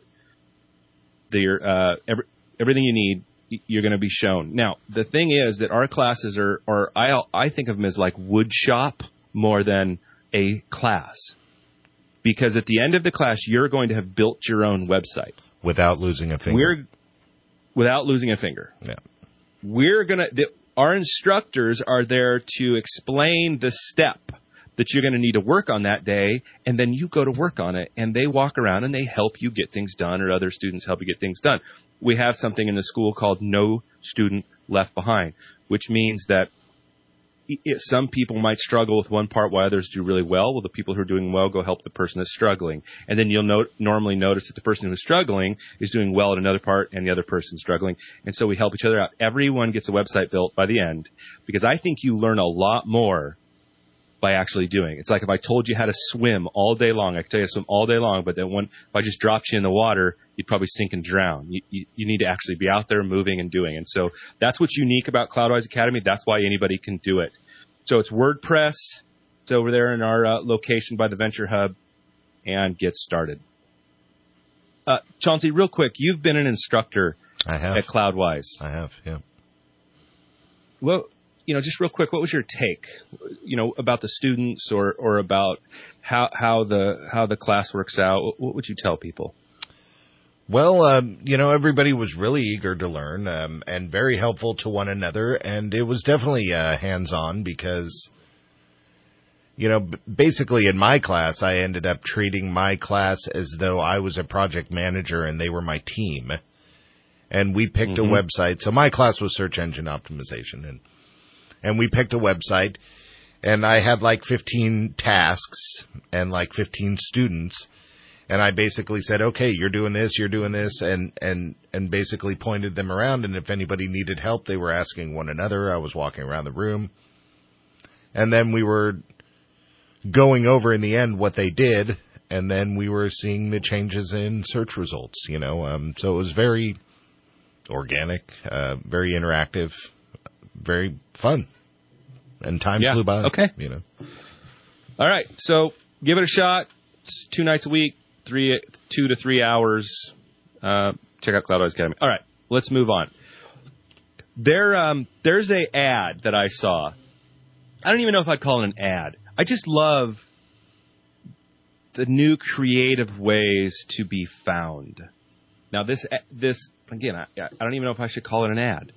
Speaker 4: Everything you need, you're going to be shown. Now, the thing is that our classes are I think of them as like wood shop more than a class. Because at the end of the class, you're going to have built your own website.
Speaker 5: Without losing a finger.
Speaker 4: Without losing a finger.
Speaker 5: Yeah.
Speaker 4: Our instructors are there to explain the step that you're going to need to work on that day, and then you go to work on it, and they walk around and they help you get things done, or other students help you get things done. We have something in the school called No Student Left Behind, which means that some people might struggle with one part while others do really well. Well, the people who are doing well go help the person that's struggling. And then you'll normally notice that the person who's struggling is doing well at another part and the other person's struggling. And so we help each other out. Everyone gets a website built by the end, because I think you learn a lot more by actually doing. It's like if I told you how to swim all day long, I could tell you to swim all day long, but then if I just dropped you in the water, you'd probably sink and drown. You need to actually be out there moving and doing. And so that's what's unique about CloudWise Academy. That's why anybody can do it. So it's WordPress. It's over there in our location by the Venture Hub, and get started. Chauncey, real quick, you've been an instructor at CloudWise.
Speaker 5: I have, yeah.
Speaker 4: Well, just real quick, what was your take, about the students or about how the class works out? What would you tell people?
Speaker 5: Well, everybody was really eager to learn and very helpful to one another, and it was definitely hands-on because, basically in my class, I ended up treating my class as though I was a project manager and they were my team, and we picked a website. So my class was search engine optimization, and we picked a website, and I had like 15 tasks and like 15 students. And I basically said, okay, you're doing this, and basically pointed them around. And if anybody needed help, they were asking one another. I was walking around the room. And then we were going over in the end what they did. And then we were seeing the changes in search results, So it was very organic, very interactive, very fun. And time flew by.
Speaker 4: Okay. All right. So give it a shot. It's 2 nights a week. 2 to 3 hours. Check out CloudWise Academy. All right, let's move on. There's a ad that I saw. I don't even know if I'd call it an ad. I just love the new creative ways to be found. Now, this again, I don't even know if I should call it an ad.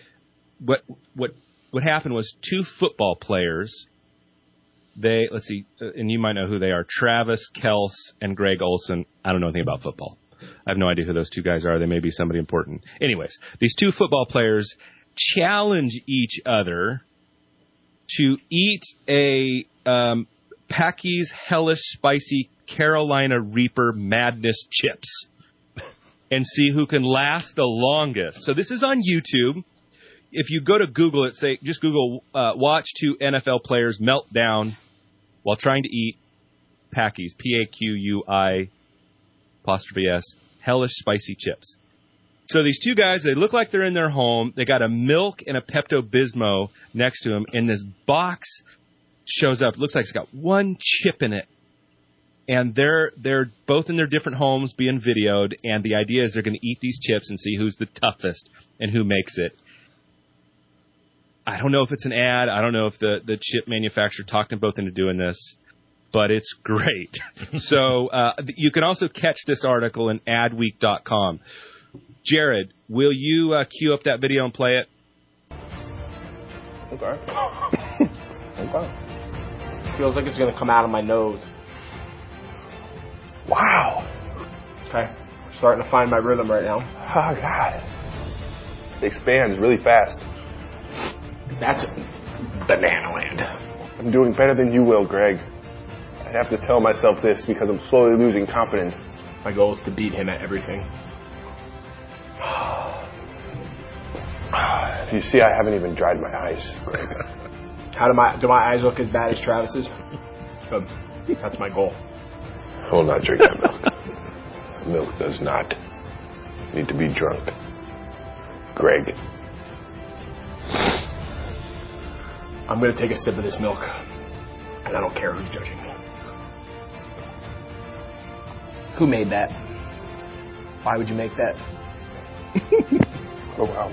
Speaker 4: What happened was 2 football players. Let's see, and you might know who they are, Travis Kelce and Greg Olson. I don't know anything about football. I have no idea who those 2 guys are. They may be somebody important. Anyways, these 2 football players challenge each other to eat a Packy's Hellish Spicy Carolina Reaper Madness chips and see who can last the longest. So this is on YouTube. If you go to Google it, just Google watch 2 NFL players melt down while trying to eat Packy's, P-A-Q-U-I ''S, Hellish Spicy Chips. So these 2 guys, they look like they're in their home. They got a milk and a Pepto-Bismol next to them, and this box shows up. It looks like it's got 1 chip in it. And they're both in their different homes being videoed, and the idea is they're going to eat these chips and see who's the toughest and who makes it. I don't know if it's an ad. I don't know if the chip manufacturer talked them both into doing this, but it's great. So you can also catch this article in adweek.com. Jared, will you queue up that video and play it?
Speaker 1: Okay. Feels like it's going to come out of my nose. Wow. Okay. Starting to find my rhythm right now. Oh, God. It expands really fast. That's banana land. I'm doing better than you will, Greg. I have to tell myself this because I'm slowly losing confidence. My goal is to beat him at everything. If you see, I haven't even dried my eyes, Greg. Do my eyes look as bad as Travis's? That's my goal. I will not drink that milk. Milk does not need to be drunk. Greg. I'm going to take a sip of this milk, and I don't care who's judging me.
Speaker 2: Who made that? Why would you make that?
Speaker 1: Oh, wow.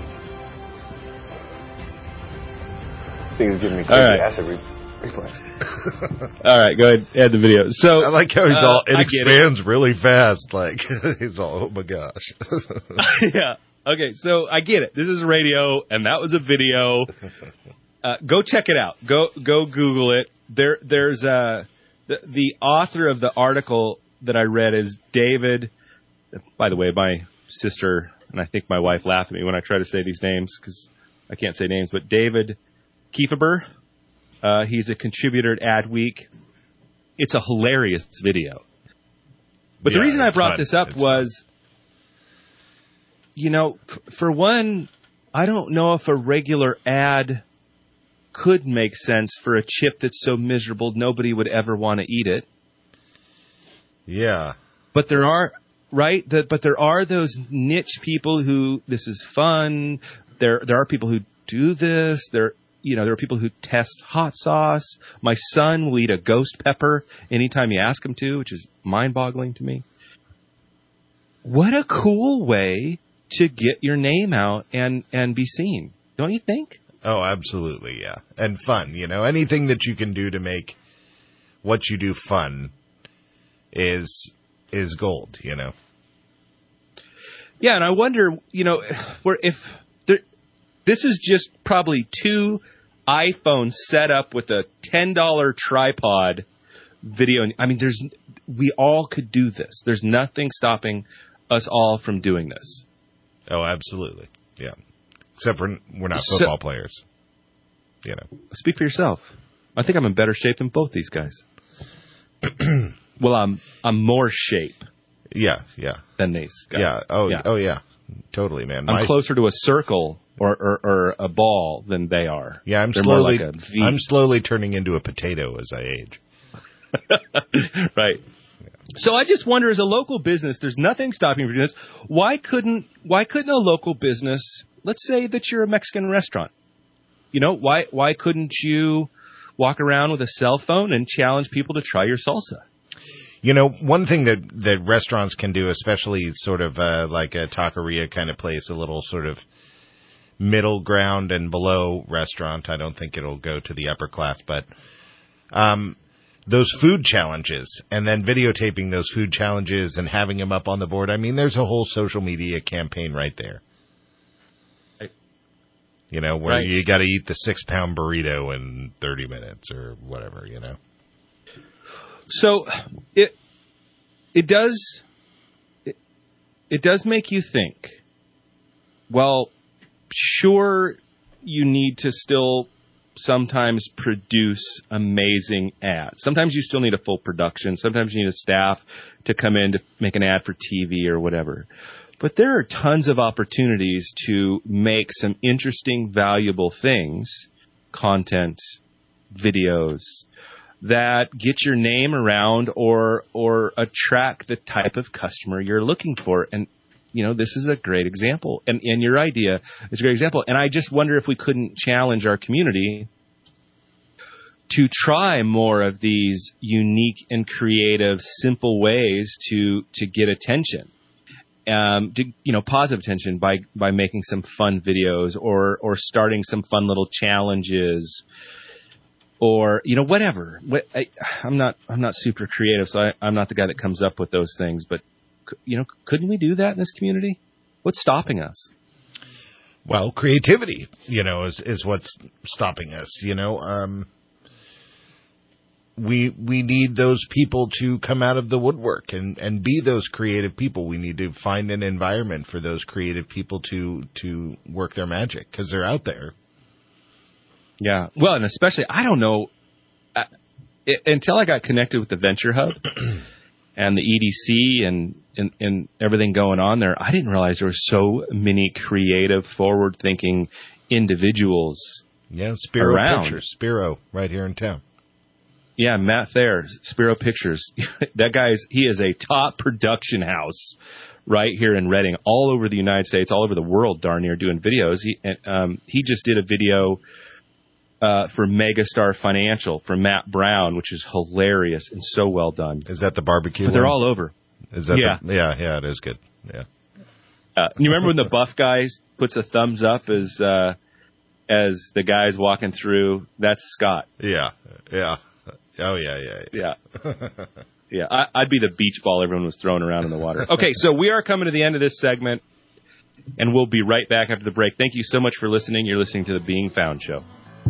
Speaker 1: I think he's giving me crazy acid reflex.
Speaker 4: All right, go ahead, add the video. So
Speaker 5: I like how he's it expands really fast. Like, he's all, oh my gosh.
Speaker 4: Yeah. Okay, so I get it. This is radio, and that was a video. Go check it out. Go Google it. There's the author of the article that I read is David. By the way, my sister and I think my wife laugh at me when I try to say these names because I can't say names. But David Kieferber, he's a contributor at Adweek. It's a hilarious video. But the reason I brought this up was, you know, for one, I don't know if a regular ad could make sense for a chip that's so miserable nobody would ever want to eat it.
Speaker 5: Yeah.
Speaker 4: But there are, right? But there are those niche people who, this is fun. There are people who do this. There are people who test hot sauce. My son will eat a ghost pepper anytime you ask him to, which is mind-boggling to me. What a cool way to get your name out and be seen, don't you think?
Speaker 5: Oh, absolutely, yeah. And fun, you know. Anything that you can do to make what you do fun is gold, you know.
Speaker 4: Yeah, and I wonder, you know, this is just probably 2 iPhones set up with a $10 tripod video. I mean, we all could do this. There's nothing stopping us all from doing this.
Speaker 5: Oh, absolutely. Yeah. Except we're not football players. You know.
Speaker 4: Speak for yourself. I think I'm in better shape than both these guys. Well, I'm more shape.
Speaker 5: Yeah.
Speaker 4: Than these guys.
Speaker 5: Yeah. Oh, yeah. Totally, man.
Speaker 4: I'm closer to a circle or a ball than they are.
Speaker 5: Yeah, I'm slowly turning into a potato as I age.
Speaker 4: Right. So I just wonder, as a local business, there's nothing stopping you from doing this. Why couldn't a local business, let's say that you're a Mexican restaurant, you know, why couldn't you walk around with a cell phone and challenge people to try your salsa?
Speaker 5: You know, one thing that restaurants can do, especially sort of like a taqueria kind of place, a little sort of middle ground and below restaurant. I don't think it'll go to the upper class, but those food challenges and then videotaping those food challenges and having them up on the board. I mean, there's a whole social media campaign right there. You know, where you got to eat the 6-pound burrito in 30 minutes or whatever, you know.
Speaker 4: So it does make you think, well, sure, you need to still sometimes produce amazing ads. Sometimes you still need a full production. Sometimes you need a staff to come in to make an ad for TV or whatever. But there are tons of opportunities to make some interesting, valuable things, content, videos, that get your name around or attract the type of customer you're looking for. And, you know, this is a great example. And your idea is a great example. And I just wonder if we couldn't challenge our community to try more of these unique and creative, simple ways to get attention. Positive attention by making some fun videos or starting some fun little challenges. Or, you know, whatever. I'm not super creative, so I'm not the guy that comes up with those things. But, you know, couldn't we do that in this community? What's stopping us?
Speaker 5: Well, creativity, you know, is what's stopping us. You know, we need those people to come out of the woodwork and be those creative people. We need to find an environment for those creative people to work their magic because they're out there.
Speaker 4: Yeah. Well, and especially, I don't know, until I got connected with the Venture Hub and the EDC and everything going on there, I didn't realize there were so many creative, forward-thinking individuals
Speaker 5: Spiro
Speaker 4: around.
Speaker 5: Pictures. Spiro, right here in town.
Speaker 4: Yeah, Matt Thayer, Spiro Pictures. He is a top production house right here in Reading, all over the United States, all over the world, darn near, doing videos. He just did a video for Megastar Financial for Matt Brown, which is hilarious and so well done.
Speaker 5: Is that the barbecue?
Speaker 4: But they're all over.
Speaker 5: Is that
Speaker 4: yeah.
Speaker 5: Yeah, it is good. Yeah.
Speaker 4: You remember when the buff guy puts a thumbs up as the guy's walking through? That's Scott.
Speaker 5: Yeah. Oh, yeah.
Speaker 4: Yeah, I'd be the beach ball everyone was throwing around in the water. Okay, so we are coming to the end of this segment, and we'll be right back after the break. Thank you so much for listening. You're listening to the Being Found Show.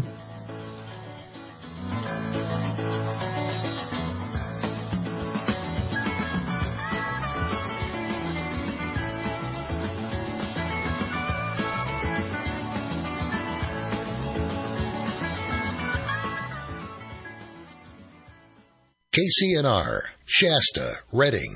Speaker 3: KCNR, Shasta, Reading.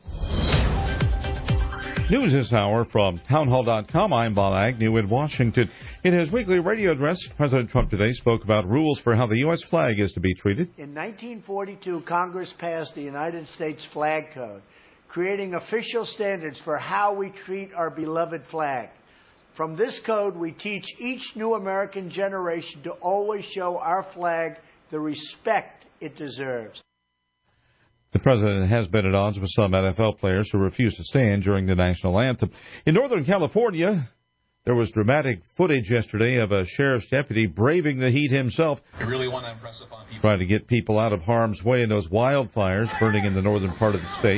Speaker 22: News this hour from townhall.com. I'm Bob Agnew in Washington. In his weekly radio address, President Trump today spoke about rules for how the U.S. flag is to be treated.
Speaker 23: In 1942, Congress passed the United States Flag Code, creating official standards for how we treat our beloved flag. From this code, we teach each new American generation to always show our flag the respect it deserves.
Speaker 22: The president has been at odds with some NFL players who refused to stand during the national anthem. In Northern California, there was dramatic footage yesterday of a sheriff's deputy braving the heat himself.
Speaker 24: I really want to impress upon people.
Speaker 22: Trying to get people out of harm's way in those wildfires burning in the northern part of the state.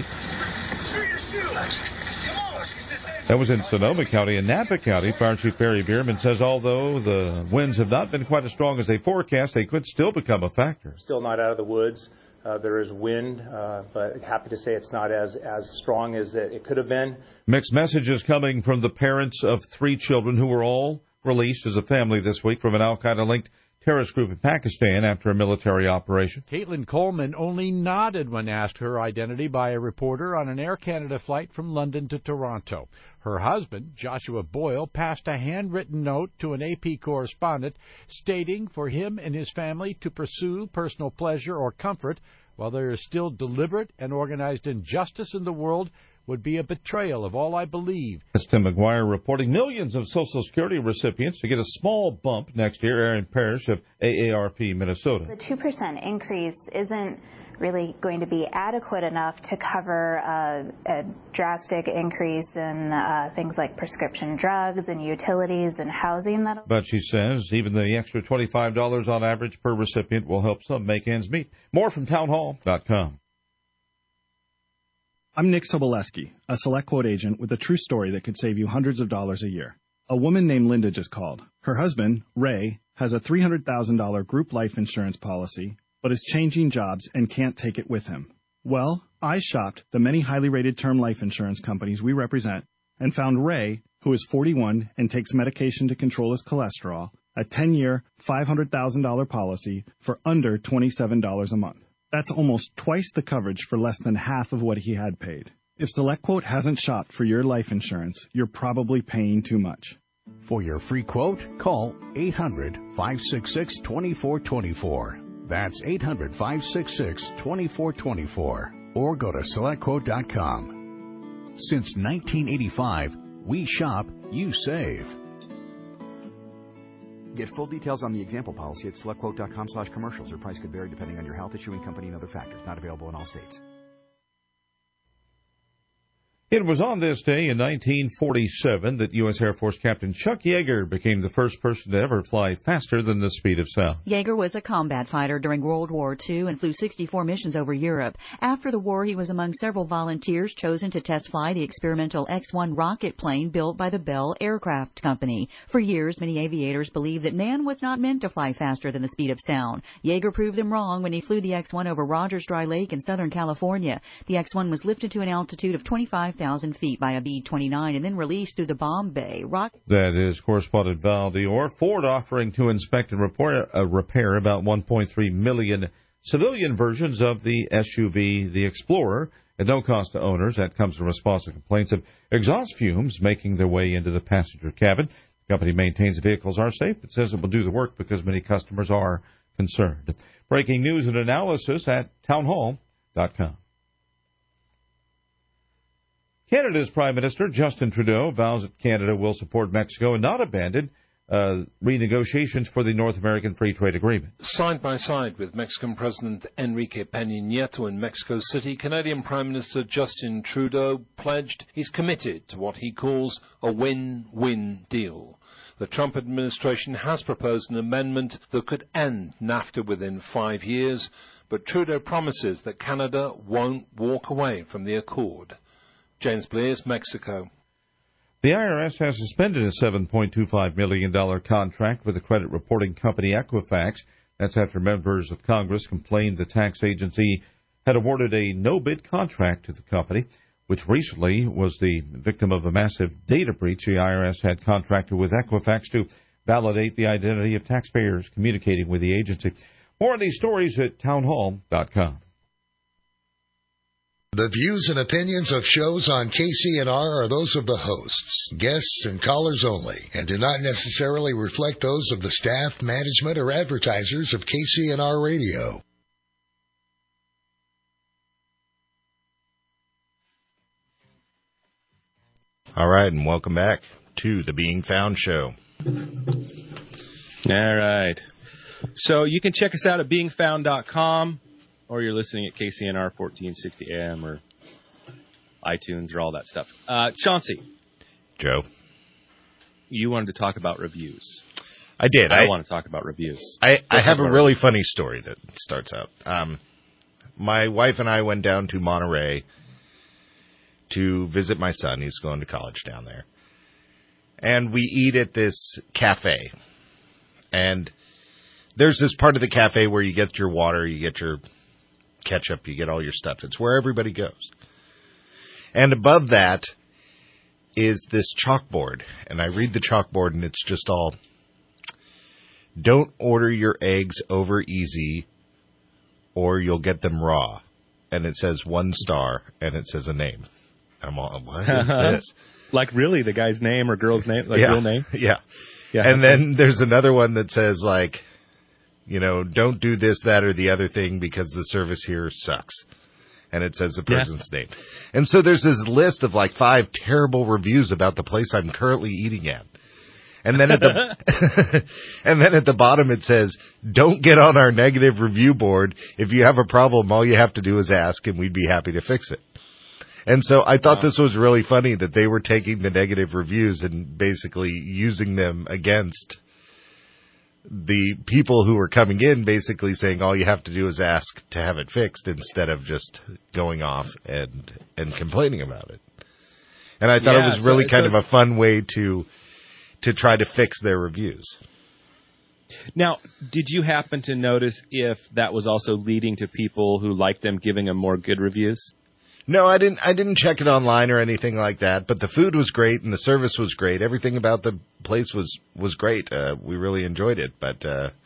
Speaker 22: That was in Sonoma County. In Napa County, Fire Chief Barry Bierman says although the winds have not been quite as strong as they forecast, they could still become a factor.
Speaker 25: Still not out of the woods. There is wind, but happy to say it's not as strong as it could have been.
Speaker 22: Mixed messages coming from the parents of 3 children who were all released as a family this week from an al-Qaeda-linked terrorist group in Pakistan after a military operation.
Speaker 7: Caitlin Coleman only nodded when asked her identity by a reporter on an Air Canada flight from London to Toronto. Her husband, Joshua Boyle, passed a handwritten note to an AP correspondent stating for him and his family to pursue personal pleasure or comfort while there is still deliberate and organized injustice in the world would be a betrayal of all I believe.
Speaker 22: That's Tim McGuire reporting millions of Social Security recipients to get a small bump next year. Aaron Parrish of AARP Minnesota.
Speaker 26: The 2% increase isn't really going to be adequate enough to cover a drastic increase in things like prescription drugs and utilities and housing.
Speaker 22: But she says even the extra $25 on average per recipient will help some make ends meet. More from townhall.com.
Speaker 27: I'm Nick Soboleski, a Select Quote agent with a true story that could save you hundreds of dollars a year. A woman named Linda just called. Her husband, Ray, has a $300,000 group life insurance policy, but is changing jobs and can't take it with him. Well, I shopped the many highly rated term life insurance companies we represent and found Ray, who is 41 and takes medication to control his cholesterol, a 10-year, $500,000 policy for under $27 a month. That's almost twice the coverage for less than half of what he had paid. If SelectQuote hasn't shopped for your life insurance, you're probably paying too much.
Speaker 28: For your free quote, call 800-566-2424. That's 800-566-2424. Or go to SelectQuote.com. Since 1985, we shop, you save.
Speaker 29: Get full details on the example policy at SelectQuote.com/commercials. Your price could vary depending on your health, issuing company, and other factors. Not available in all states.
Speaker 22: It was on this day in 1947 that U.S. Air Force Captain Chuck Yeager became the first person to ever fly faster than the speed of sound.
Speaker 30: Yeager was a combat fighter during World War II and flew 64 missions over Europe. After the war, he was among several volunteers chosen to test fly the experimental X-1 rocket plane built by the Bell Aircraft Company. For years, many aviators believed that man was not meant to fly faster than the speed of sound. Yeager proved them wrong when he flew the X-1 over Rogers Dry Lake in Southern California. The X-1 was lifted to an altitude of 25,000 feet by a B-29 and then released through the bomb bay.
Speaker 22: That is correspondent Val Dior. Ford offering to inspect and repair about 1.3 million civilian versions of the SUV, the Explorer, at no cost to owners. That comes in response to complaints of exhaust fumes making their way into the passenger cabin. The company maintains the vehicles are safe, but says it will do the work because many customers are concerned. Breaking news and analysis at townhall.com. Canada's Prime Minister Justin Trudeau vows that Canada will support Mexico and not abandon renegotiations for the North American Free Trade Agreement.
Speaker 6: Side by side with Mexican President Enrique Peña Nieto in Mexico City, Canadian Prime Minister Justin Trudeau pledged he's committed to what he calls a win-win deal. The Trump administration has proposed an amendment that could end NAFTA within 5 years, but Trudeau promises that Canada won't walk away from the accord. James Blears, Mexico.
Speaker 22: The IRS has suspended a $7.25 million contract with the credit reporting company Equifax. That's after members of Congress complained the tax agency had awarded a no-bid contract to the company, which recently was the victim of a massive data breach. The IRS had contracted with Equifax to validate the identity of taxpayers communicating with the agency. More on these stories at townhall.com.
Speaker 3: The views and opinions of shows on KCNR are those of the hosts, guests, and callers only, and do not necessarily reflect those of the staff, management, or advertisers of KCNR Radio.
Speaker 5: All right, and welcome back to the Being Found Show.
Speaker 4: All right. So you can check us out at beingfound.com. Or you're listening at KCNR 1460 AM or iTunes or all that stuff. Chauncey.
Speaker 5: Joe.
Speaker 4: You wanted to talk about reviews.
Speaker 5: I did.
Speaker 4: I want to talk about reviews.
Speaker 5: I have a really funny story that starts out. My wife and I went down to Monterey to visit my son. He's going to college down there. And we eat at this cafe. And there's this part of the cafe where you get your water, you get your ketchup, you get all your stuff. It's where everybody goes. And above that is this chalkboard. And I read the chalkboard, and it's just all, don't order your eggs over easy or you'll get them raw. And it says 1 star, and it says a name. I'm all, what is this?
Speaker 4: Like, really, the guy's name or girl's name? Like,
Speaker 5: yeah.
Speaker 4: real name?
Speaker 5: Yeah. And then there's another one that says, like, you know, don't do this, that, or the other thing because the service here sucks. And it says the person's name. And so there's this list of like 5 terrible reviews about the place I'm currently eating at. And then at the bottom it says, don't get on our negative review board. If you have a problem, all you have to do is ask and we'd be happy to fix it. And so I thought this was really funny that they were taking the negative reviews and basically using them against the people who were coming in, basically saying all you have to do is ask to have it fixed instead of just going off and complaining about it. And I thought it was really kind of a fun way to try to fix their reviews.
Speaker 4: Now, did you happen to notice if that was also leading to people who liked them giving them more good reviews?
Speaker 5: No, I didn't check it online or anything like that, but the food was great and the service was great. Everything about the place was great. We really enjoyed it, but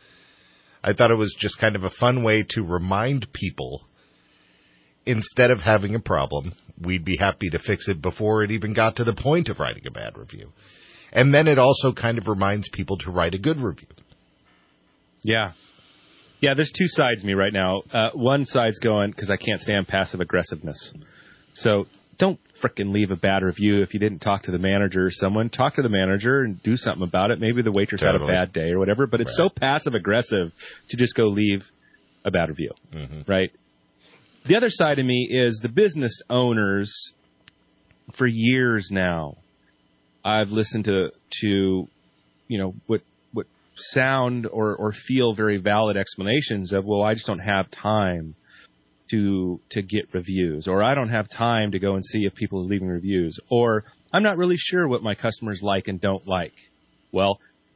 Speaker 5: I thought it was just kind of a fun way to remind people, instead of having a problem, we'd be happy to fix it before it even got to the point of writing a bad review. And then it also kind of reminds people to write a good review.
Speaker 4: Yeah. Yeah, there's 2 sides of me right now. One side's going, because I can't stand passive aggressiveness. So don't frickin' leave a bad review if you didn't talk to the manager or someone. Talk to the manager and do something about it. Maybe the waitress had a bad day or whatever, but it's so passive aggressive to just go leave a bad review, right? The other side of me is the business owners. For years now, I've listened to you know, what sound or feel very valid explanations of, well, I just don't have time to get reviews, or I don't have time to go and see if people are leaving reviews, or I'm not really sure what my customers like and don't like. Well,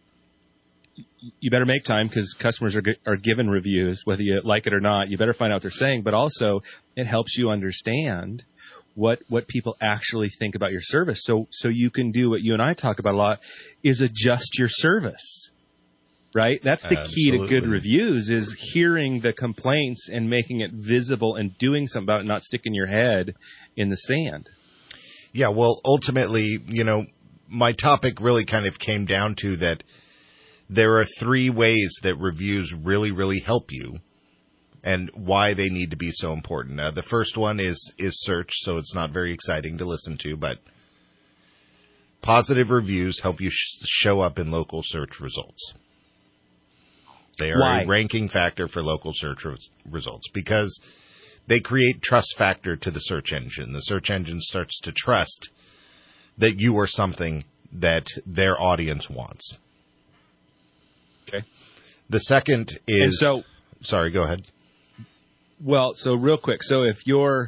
Speaker 4: you better make time, because customers are given reviews, whether you like it or not. You better find out what they're saying, but also it helps you understand what people actually think about your service. So you can do what you and I talk about a lot, is adjust your service. Right? That's the key to good reviews, is hearing the complaints and making it visible and doing something about it, not sticking your head in the sand.
Speaker 5: Yeah, well, ultimately, you know, my topic really kind of came down to that there are 3 ways that reviews really, really help you and why they need to be so important. The first one is search, so it's not very exciting to listen to, but positive reviews help you show up in local search results. They are a ranking factor for local search results because they create trust factor to the search engine. The search engine starts to trust that you are something that their audience wants.
Speaker 4: Okay.
Speaker 5: The second is... sorry, go ahead.
Speaker 4: Well, so real quick. So if your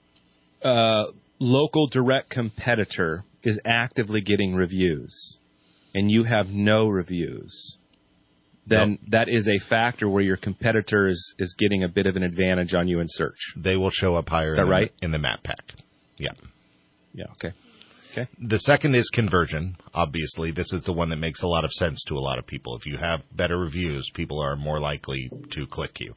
Speaker 4: local direct competitor is actively getting reviews and you have no reviews, then that is a factor where your competitor is getting a bit of an advantage on you in search.
Speaker 5: They will show up higher in the map pack. Yeah.
Speaker 4: Yeah, okay.
Speaker 5: The second is conversion. Obviously, this is the one that makes a lot of sense to a lot of people. If you have better reviews, people are more likely to click you.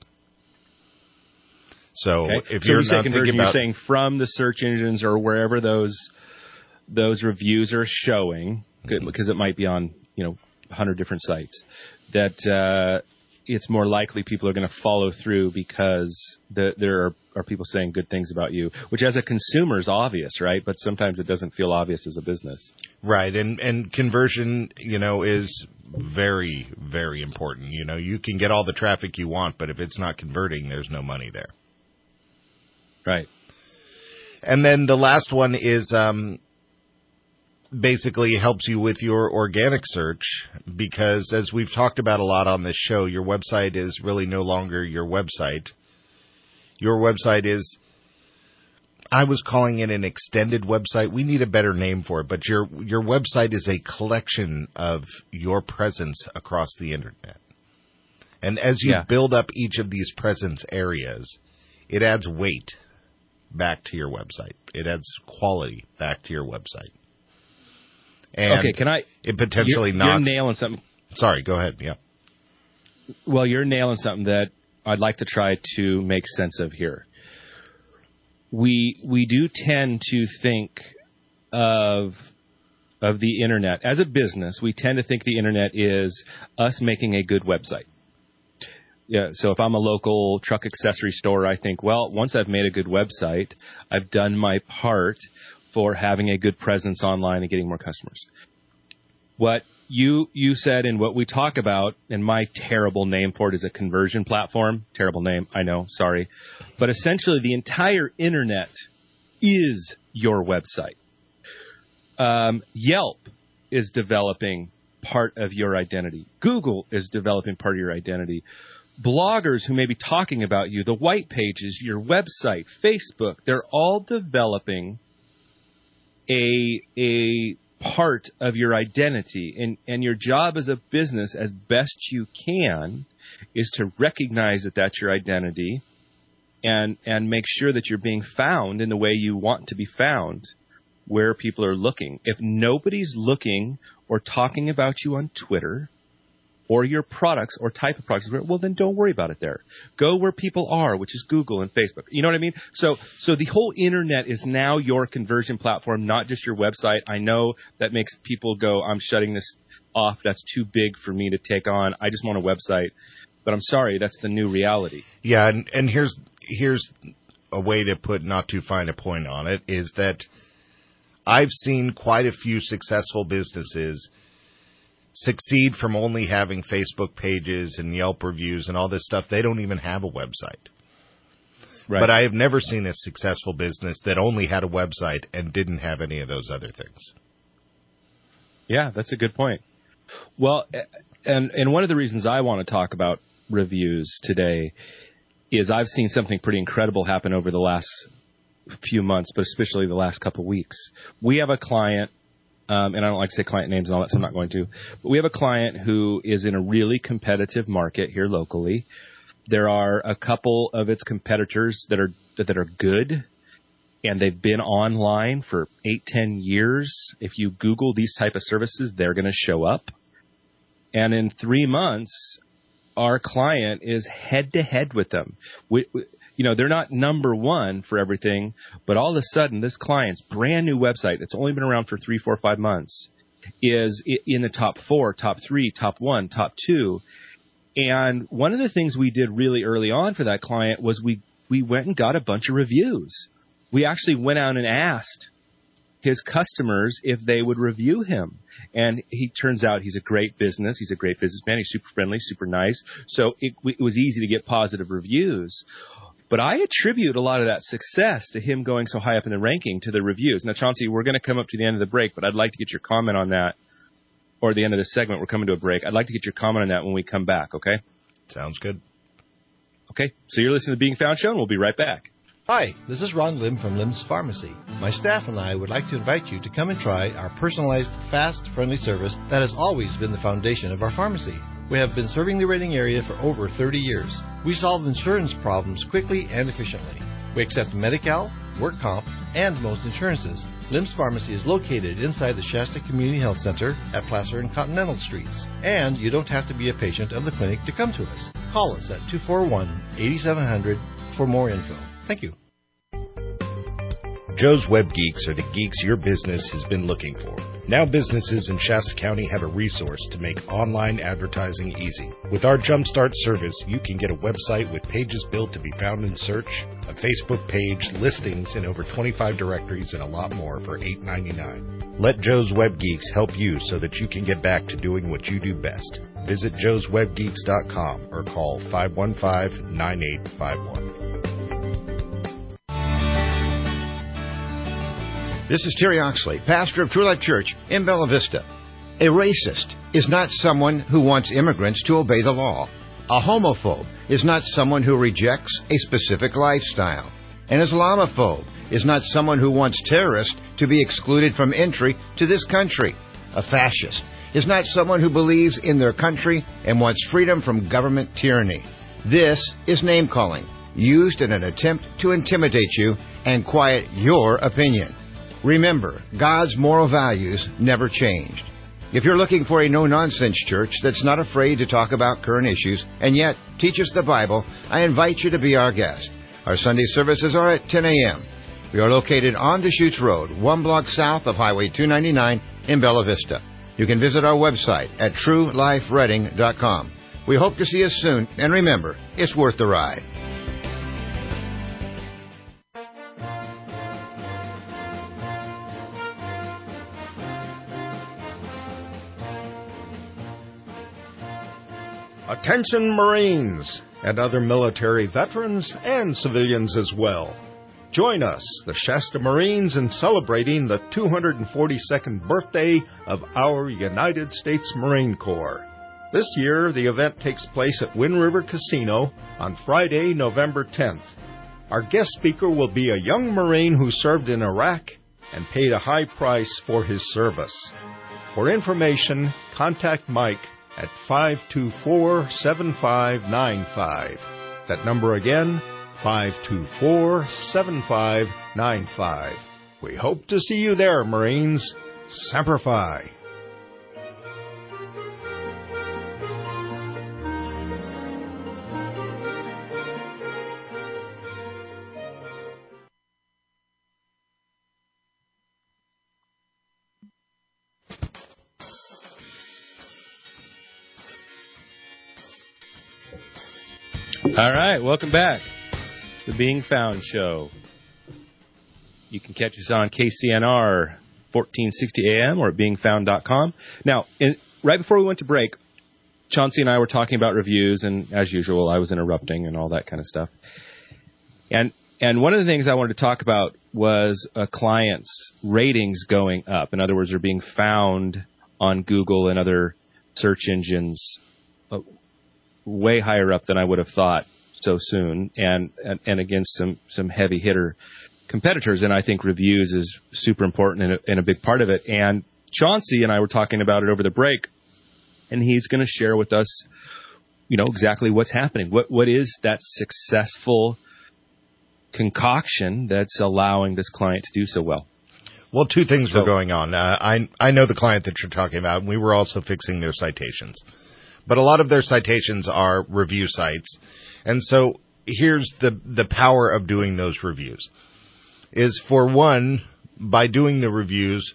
Speaker 5: So if you're not thinking about...
Speaker 4: you're saying from the search engines or wherever those reviews are showing, because it might be on 100 different sites, that it's more likely people are going to follow through because there are people saying good things about you, which as a consumer is obvious, right? But sometimes it doesn't feel obvious as a business.
Speaker 5: Right, and conversion, is very, very important. You can get all the traffic you want, but if it's not converting, there's no money there.
Speaker 4: Right.
Speaker 5: And then the last one is basically helps you with your organic search because, as we've talked about a lot on this show, your website is really no longer your website. Your website is, I was calling it an extended website. We need a better name for it, but your website is a collection of your presence across the internet. And as you build up each of these presence areas, it adds weight back to your website. It adds quality back to your website. And it potentially
Speaker 4: you're nailing something.
Speaker 5: Sorry, go ahead. Yeah.
Speaker 4: Well, you're nailing something that I'd like to try to make sense of here. We do tend to think of the internet as a business. We tend to think the internet is us making a good website. Yeah, so if I'm a local truck accessory store, I think, well, once I've made a good website, I've done my part for having a good presence online and getting more customers. What you said and what we talk about, and my terrible name for it is a conversion platform. Terrible name, I know, sorry. But essentially the entire internet is your website. Yelp is developing part of your identity. Google is developing part of your identity. Bloggers who may be talking about you, the white pages, your website, Facebook, they're all developing a part of your identity. And your job as a business, as best you can, is to recognize that that's your identity and make sure that you're being found in the way you want to be found, where people are looking. If nobody's looking or talking about you on Twitter or your products or type of products, well, then don't worry about it there. Go where people are, which is Google and Facebook. You know what I mean? So the whole internet is now your conversion platform, not just your website. I know that makes people go, I'm shutting this off. That's too big for me to take on. I just want a website. But I'm sorry, that's the new reality.
Speaker 5: Yeah, and here's a way to put not too fine a point on it, is that I've seen quite a few successful businesses succeed from only having Facebook pages and Yelp reviews and all this stuff. They don't even have a website. Right. But I have never seen a successful business that only had a website and didn't have any of those other things.
Speaker 4: Yeah, that's a good point. Well, and one of the reasons I want to talk about reviews today is I've seen something pretty incredible happen over the last few months, but especially the last couple of weeks. We have a client, and I don't like to say client names and all that, so I'm not going to, but we have a client who is in a really competitive market here locally. There are a couple of its competitors that are good, and they've been online for 8-10 years. If you Google these type of services, they're going to show up. And in 3 months, our client is head-to-head with them. They're not number one for everything, but all of a sudden, this client's brand new website that's only been around for 3, 4, 5 months is in the top 4, top 3, top 1, top 2. And one of the things we did really early on for that client was we went and got a bunch of reviews. We actually went out and asked his customers if they would review him. And he turns out he's a great businessman. He's super friendly, super nice. So it was easy to get positive reviews. But I attribute a lot of that success to him going so high up in the ranking to the reviews. Now, Chauncey, we're going to come up to the end of the break, but I'd like to get your comment on that. Or the end of the segment, we're coming to a break. I'd like to get your comment on that when we come back, okay?
Speaker 5: Sounds good.
Speaker 4: Okay, so you're listening to Being Found Show, and we'll be right back.
Speaker 8: Hi, this is Ron Lim from Lim's Pharmacy. My staff and I would like to invite you to come and try our personalized, fast, friendly service that has always been the foundation of our pharmacy. We have been serving the Reading area for over 30 years. We solve insurance problems quickly and efficiently. We accept Medi-Cal, work comp, and most insurances. Lim's Pharmacy is located inside the Shasta Community Health Center at Placer and Continental Streets. And you don't have to be a patient of the clinic to come to us. Call us at 241-8700 for more info. Thank you.
Speaker 5: Joe's Web Geeks are the geeks your business has been looking for. Now businesses in Shasta County have a resource to make online advertising easy. With our Jumpstart service, you can get a website with pages built to be found in search, a Facebook page, listings in over 25 directories, and a lot more for $8.99. Let Joe's Web Geeks help you so that you can get back to doing what you do best. Visit joeswebgeeks.com or call 515-9851.
Speaker 9: This is Terry Oxley, pastor of True Life Church in Bella Vista. A racist is not someone who wants immigrants to obey the law. A homophobe is not someone who rejects a specific lifestyle. An Islamophobe is not someone who wants terrorists to be excluded from entry to this country. A fascist is not someone who believes in their country and wants freedom from government tyranny. This is name-calling, used in an attempt to intimidate you and quiet your opinion. Remember, God's moral values never changed. If you're looking for a no-nonsense church that's not afraid to talk about current issues and yet teaches the Bible, I invite you to be our guest. Our Sunday services are at 10 a.m. We are located on Deschutes Road, 1 block south of Highway 299 in Bella Vista. You can visit our website at truelifereading.com. We hope to see you soon, and remember, it's worth the ride.
Speaker 10: Attention Marines and other military veterans and civilians as well. Join us, the Shasta Marines, in celebrating the 242nd birthday of our United States Marine Corps. This year, the event takes place at Wind River Casino on Friday, November 10th. Our guest speaker will be a young Marine who served in Iraq and paid a high price for his service. For information, contact Mike at 524-7595. That number again, 524-7595. We hope to see you there, Marines. Semper Fi.
Speaker 4: All right, welcome back to the Being Found Show. You can catch us on KCNR 1460 AM or at beingfound.com. Now, right before we went to break, Chauncey and I were talking about reviews, and as usual, I was interrupting and all that kind of stuff. And one of the things I wanted to talk about was a client's ratings going up. In other words, they're being found on Google and other search engines way higher up than I would have thought so soon, and against some heavy hitter competitors. And I think reviews is super important and a big part of it. And Chauncey and I were talking about it over the break, and he's going to share with us, exactly what's happening. What is that successful concoction that's allowing this client to do so well?
Speaker 5: Well, two things were going on. I know the client that you're talking about, and we were also fixing their citations. But a lot of their citations are review sites. And so here's the power of doing those reviews. Is, for one, by doing the reviews,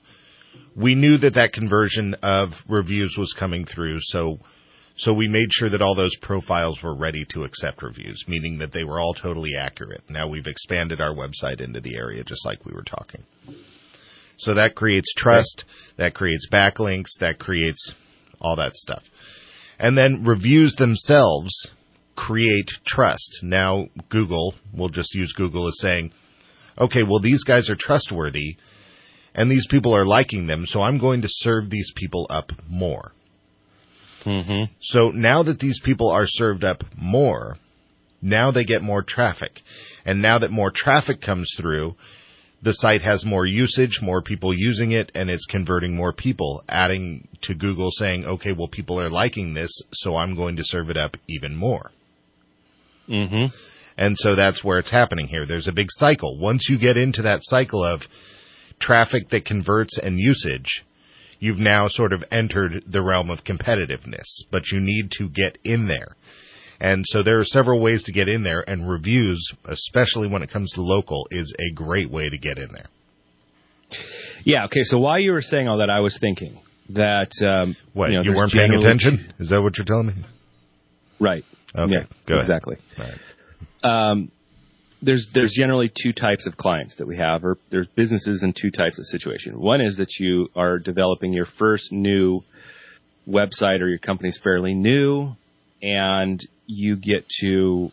Speaker 5: we knew that conversion of reviews was coming through, so we made sure that all those profiles were ready to accept reviews, meaning that they were all totally accurate. Now we've expanded our website into the area, just like we were talking. So that creates trust, that creates backlinks, that creates all that stuff. And then reviews themselves create trust. Now Google, we'll just use Google as saying, okay, well, these guys are trustworthy, and these people are liking them, so I'm going to serve these people up more.
Speaker 4: Mm-hmm.
Speaker 5: So now that these people are served up more, now they get more traffic. And now that more traffic comes through, the site has more usage, more people using it, and it's converting more people, adding to Google saying, okay, well, people are liking this, so I'm going to serve it up even more.
Speaker 4: Mm-hmm.
Speaker 5: And so that's where it's happening here. There's a big cycle. Once you get into that cycle of traffic that converts and usage, you've now sort of entered the realm of competitiveness, but you need to get in there. And so there are several ways to get in there, and reviews, especially when it comes to local, is a great way to get in there.
Speaker 4: Yeah, okay, so while you were saying all that, I was thinking that...
Speaker 5: what, you weren't paying attention? Is that what you're telling me?
Speaker 4: Right.
Speaker 5: Okay,
Speaker 4: yeah,
Speaker 5: go ahead.
Speaker 4: Exactly.
Speaker 5: All right.
Speaker 4: There's generally two types of clients that we have, or there's businesses in two types of situation. One is that you are developing your first new website, or your company's fairly new, and you get to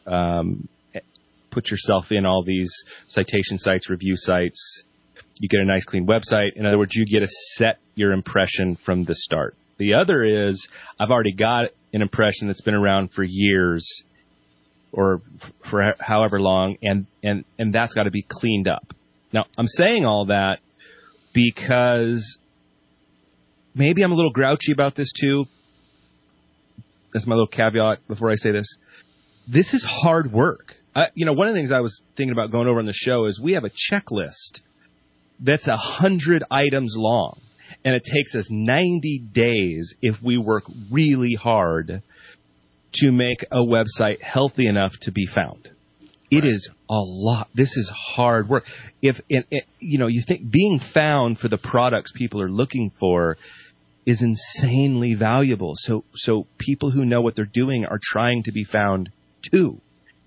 Speaker 4: put yourself in all these citation sites, review sites. You get a nice, clean website. In other words, you get to set your impression from the start. The other is, I've already got an impression that's been around for years, or for however long, and that's got to be cleaned up. Now, I'm saying all that because maybe I'm a little grouchy about this too. That's my little caveat before I say this. This is hard work. One of the things I was thinking about going over on the show is we have a checklist that's 100 items long, and it takes us 90 days if we work really hard to make a website healthy enough to be found. It is a lot. This is hard work. You think being found for the products people are looking for is insanely valuable. So people who know what they're doing are trying to be found too.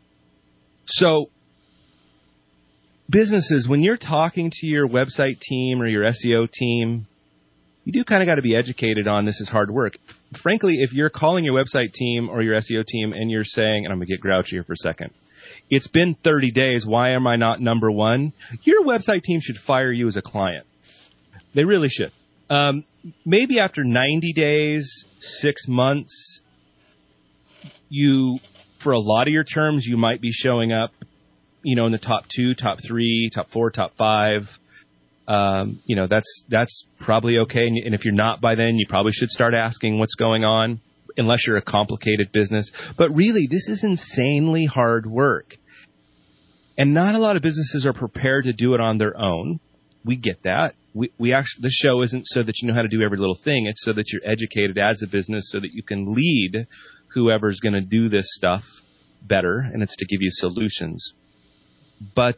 Speaker 4: So businesses, when you're talking to your website team or your SEO team, you do kind of got to be educated on this is hard work. Frankly, if you're calling your website team or your SEO team and you're saying, and I'm going to get grouchy here for a second, it's been 30 days, why am I not number one? Your website team should fire you as a client. They really should. Maybe after 90 days, 6 months, for a lot of your terms, you might be showing up, in the top 2, top 3, top 4, top 5. That's probably okay. And if you're not by then, you probably should start asking what's going on, unless you're a complicated business. But really, this is insanely hard work. And not a lot of businesses are prepared to do it on their own. We get that. We actually, this show isn't so that you know how to do every little thing. It's so that you're educated as a business so that you can lead whoever's going to do this stuff better, and it's to give you solutions. But,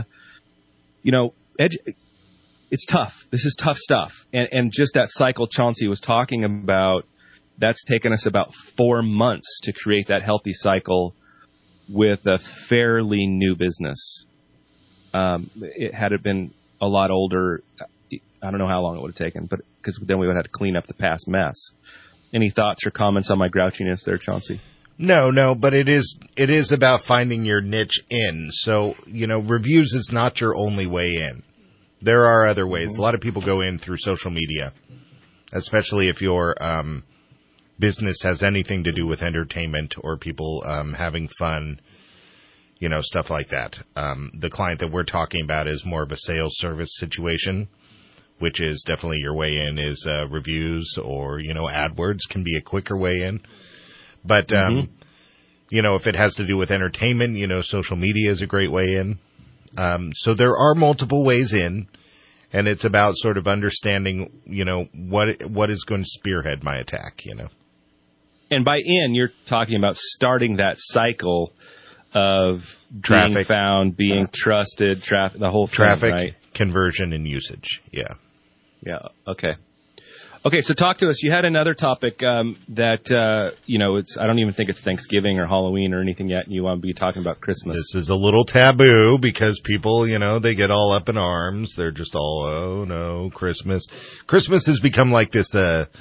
Speaker 4: it's tough. This is tough stuff. And just that cycle Chauncey was talking about, that's taken us about 4 months to create that healthy cycle with a fairly new business. Had it been a lot older, I don't know how long it would have taken, but because then we would have to clean up the past mess. Any thoughts or comments on my grouchiness there, Chauncey?
Speaker 5: No, but it is about finding your niche in. So, reviews is not your only way in. There are other ways. A lot of people go in through social media, especially if your business has anything to do with entertainment or people having fun, stuff like that. The client that we're talking about is more of a sales service situation, which is definitely your way in is reviews or, AdWords can be a quicker way in. But, if it has to do with entertainment, social media is a great way in. So there are multiple ways in, and it's about sort of understanding, what is going to spearhead my attack,
Speaker 4: And by in, you're talking about starting that cycle of traffic, being found, being trusted, the whole thing,
Speaker 5: traffic,
Speaker 4: right?
Speaker 5: Conversion, and usage, yeah.
Speaker 4: Yeah. Okay. Okay, so talk to us. You had another topic that, it's I don't even think it's Thanksgiving or Halloween or anything yet, and you want to be talking about Christmas.
Speaker 5: This is a little taboo because people, they get all up in arms. They're just all, oh, no, Christmas. Christmas has become like this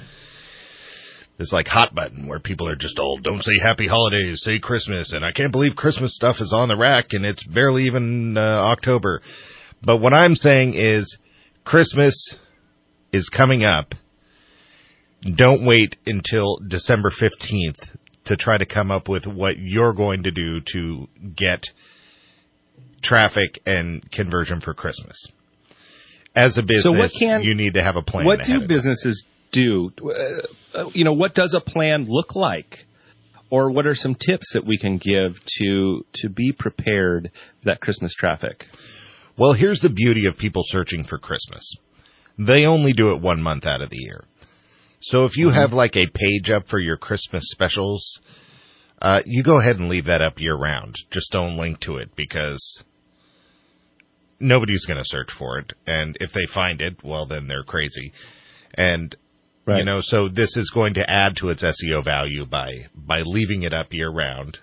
Speaker 5: like hot button where people are just all, don't say happy holidays, say Christmas. And I can't believe Christmas stuff is on the rack and it's barely even October. But what I'm saying is Christmas is coming up. Don't wait until December 15th to try to come up with what you're going to do to get traffic and conversion for Christmas. As a business, you need to have a plan.
Speaker 4: What do businesses do? What does a plan look like? Or what are some tips that we can give to be prepared for that Christmas traffic?
Speaker 5: Well, here's the beauty of people searching for Christmas. They only do it 1 month out of the year. So if you have like a page up for your Christmas specials, you go ahead and leave that up year-round. Just don't link to it because nobody's going to search for it. And if they find it, well, then they're crazy. And, so this is going to add to its SEO value by leaving it up year-round.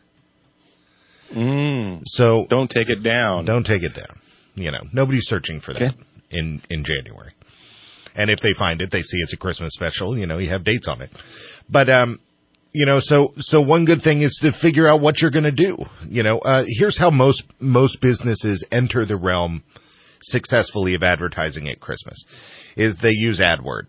Speaker 5: So
Speaker 4: don't take it down.
Speaker 5: Don't take it down. Nobody's searching for that in January. And if they find it, they see it's a Christmas special, you have dates on it. But, so one good thing is to figure out what you're going to do. Here's how most businesses enter the realm successfully of advertising at Christmas, is they use AdWords.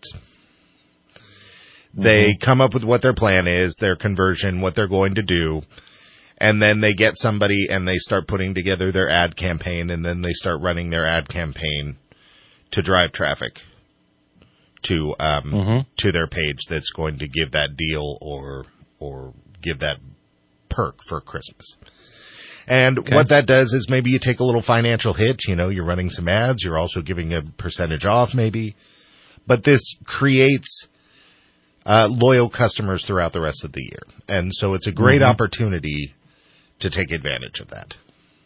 Speaker 5: They come up with what their plan is, their conversion, what they're going to do, and then they get somebody and they start putting together their ad campaign, and then they start running their ad campaign to drive traffic to their page that's going to give that deal or give that perk for Christmas. And what that does is maybe you take a little financial hit. You're running some ads. You're also giving a percentage off maybe. But this creates loyal customers throughout the rest of the year. And so it's a great opportunity to take advantage of that.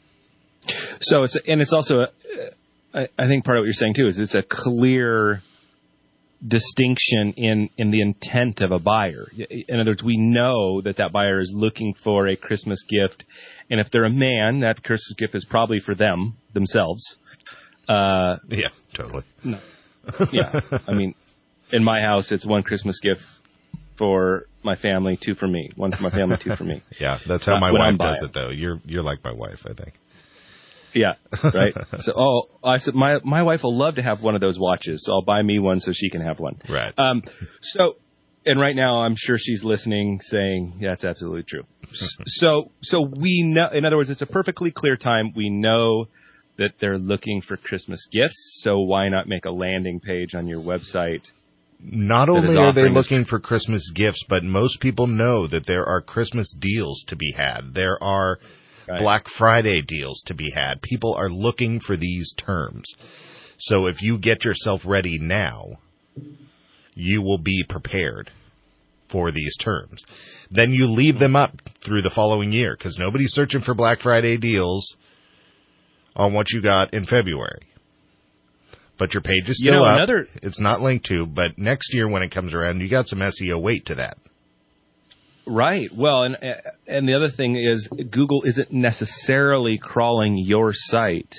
Speaker 4: So it's also, I think part of what you're saying too is it's a clear distinction in the intent of a buyer. In other words, we know that buyer is looking for a Christmas gift, and if they're a man, that Christmas gift is probably for themselves.
Speaker 5: Yeah, totally.
Speaker 4: Yeah, I mean, in my house, it's one Christmas gift for my family, 2 for me. 1 for my family, 2 for me.
Speaker 5: Yeah, that's how my wife does it, though. You're like my wife, I think.
Speaker 4: Yeah, right. So, I said my wife will love to have one of those watches, so I'll buy me one so she can have one.
Speaker 5: Right.
Speaker 4: And right now I'm sure she's listening, saying, "Yeah, that's absolutely true." So we know. In other words, it's a perfectly clear time. We know that they're looking for Christmas gifts. So why not make a landing page on your website?
Speaker 5: Not only are they looking for Christmas gifts, but most people know that there are Christmas deals to be had. There are Black Friday deals to be had. People are looking for these terms. So if you get yourself ready now, you will be prepared for these terms. Then you leave them up through the following year because nobody's searching for Black Friday deals on what you got in February. But your page is still up. It's not linked to, but next year when it comes around, you got some SEO weight to that.
Speaker 4: Right. Well, and the other thing is Google isn't necessarily crawling your site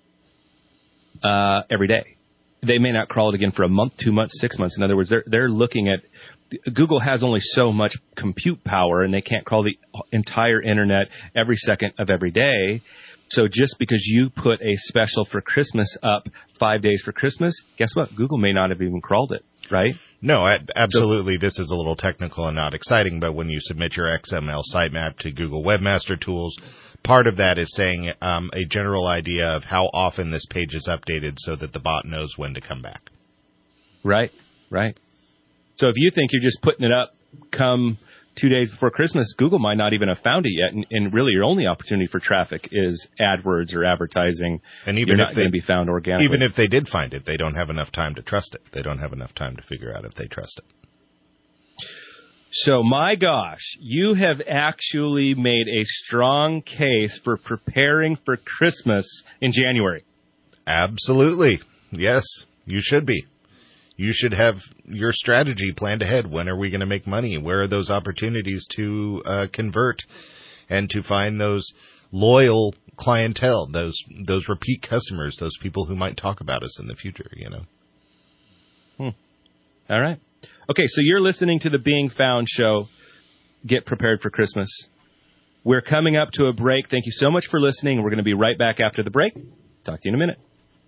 Speaker 4: every day. They may not crawl it again for a month, 2 months, 6 months. In other words, they're looking at Google has only so much compute power, and they can't crawl the entire internet every second of every day. So just because you put a special for Christmas up 5 days for Christmas, guess what? Google may not have even crawled it, right?
Speaker 5: No, absolutely. This is a little technical and not exciting, but when you submit your XML sitemap to Google Webmaster Tools, part of that is saying a general idea of how often this page is updated so that the bot knows when to come back.
Speaker 4: Right. So if you think you're just putting it up come 2 days before Christmas, Google might not even have found it yet, and really your only opportunity for traffic is AdWords or advertising.
Speaker 5: And even
Speaker 4: you're
Speaker 5: if
Speaker 4: not going to be found organically.
Speaker 5: Even if they did find it, they don't have enough time to trust it. They don't have enough time to figure out if they trust it.
Speaker 4: So, my gosh, you have actually made a strong case for preparing for Christmas in January.
Speaker 5: Absolutely. Yes, you should be. you should have your strategy planned ahead. When are we going to make money? Where are those opportunities to convert and to find those loyal clientele, those repeat customers, those people who might talk about us in the future,
Speaker 4: All right. Okay, so you're listening to the Being Found show. Get prepared for Christmas. We're coming up to a break. Thank you so much for listening. We're going to be right back after the break. Talk to you in a minute.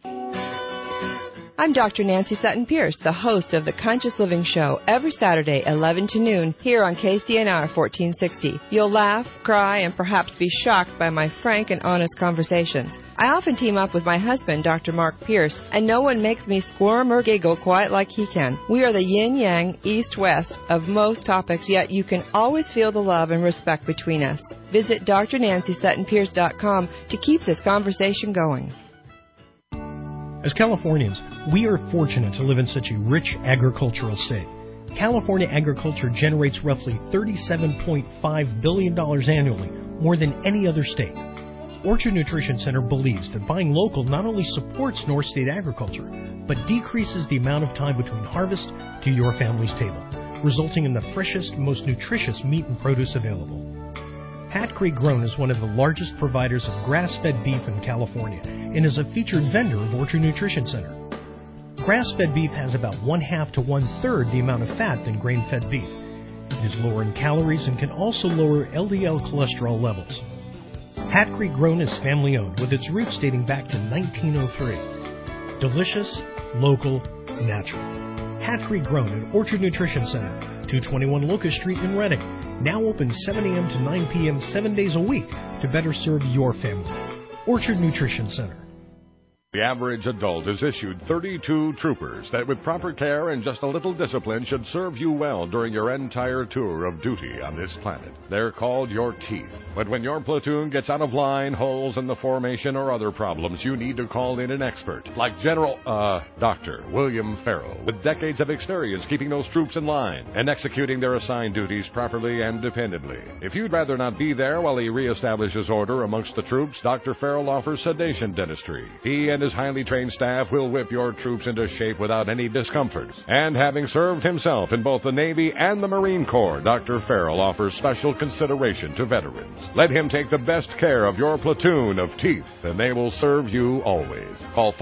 Speaker 11: I'm Dr. Nancy Sutton Pierce, the host of the Conscious Living Show, every Saturday, 11 to noon, here on KCNR 1460. You'll laugh, cry, and perhaps be shocked by my frank and honest conversations. I often team up with my husband, Dr. Mark Pierce, and no one makes me squirm or giggle quite like he can. We are the yin-yang, east-west of most topics, yet you can always feel the love and respect between us. Visit drnancysuttonpierce.com to keep this conversation going.
Speaker 12: As Californians, we are fortunate to live in such a rich agricultural state. California agriculture generates roughly $37.5 billion annually, more than any other state. Orchard Nutrition Center believes that buying local not only supports North State agriculture, but decreases the amount of time between harvest to your family's table, resulting in the freshest, most nutritious meat and produce available. Hat Creek Grown is one of the largest providers of grass-fed beef in California and is a featured vendor of Orchard Nutrition Center. Grass-fed beef has about 1/2 to 1/3 the amount of fat than grain-fed beef. It is lower in calories and can also lower LDL cholesterol levels. Hat Creek Grown is family-owned with its roots dating back to 1903. Delicious, local, natural. Hat Creek Grown at Orchard Nutrition Center, 221 Locust Street in Redding. Now open 7 a.m. to 9 p.m. 7 days a week to better serve your family. Orchard Nutrition Center.
Speaker 13: The average adult is issued 32 troopers that with proper care and just a little discipline should serve you well during your entire tour of duty on this planet. They're called your teeth. But when your platoon gets out of line, holes in the formation, or other problems, you need to call in an expert, like Dr. William Farrell, with decades of experience keeping those troops in line and executing their assigned duties properly and dependably. If you'd rather not be there while he reestablishes order amongst the troops, Dr. Farrell offers sedation dentistry. He and his highly trained staff will whip your troops into shape without any discomfort. And having served himself in both the Navy and the Marine Corps, Dr. Farrell offers special consideration to veterans. Let him take the best care of your platoon of teeth, and they will serve you always. Call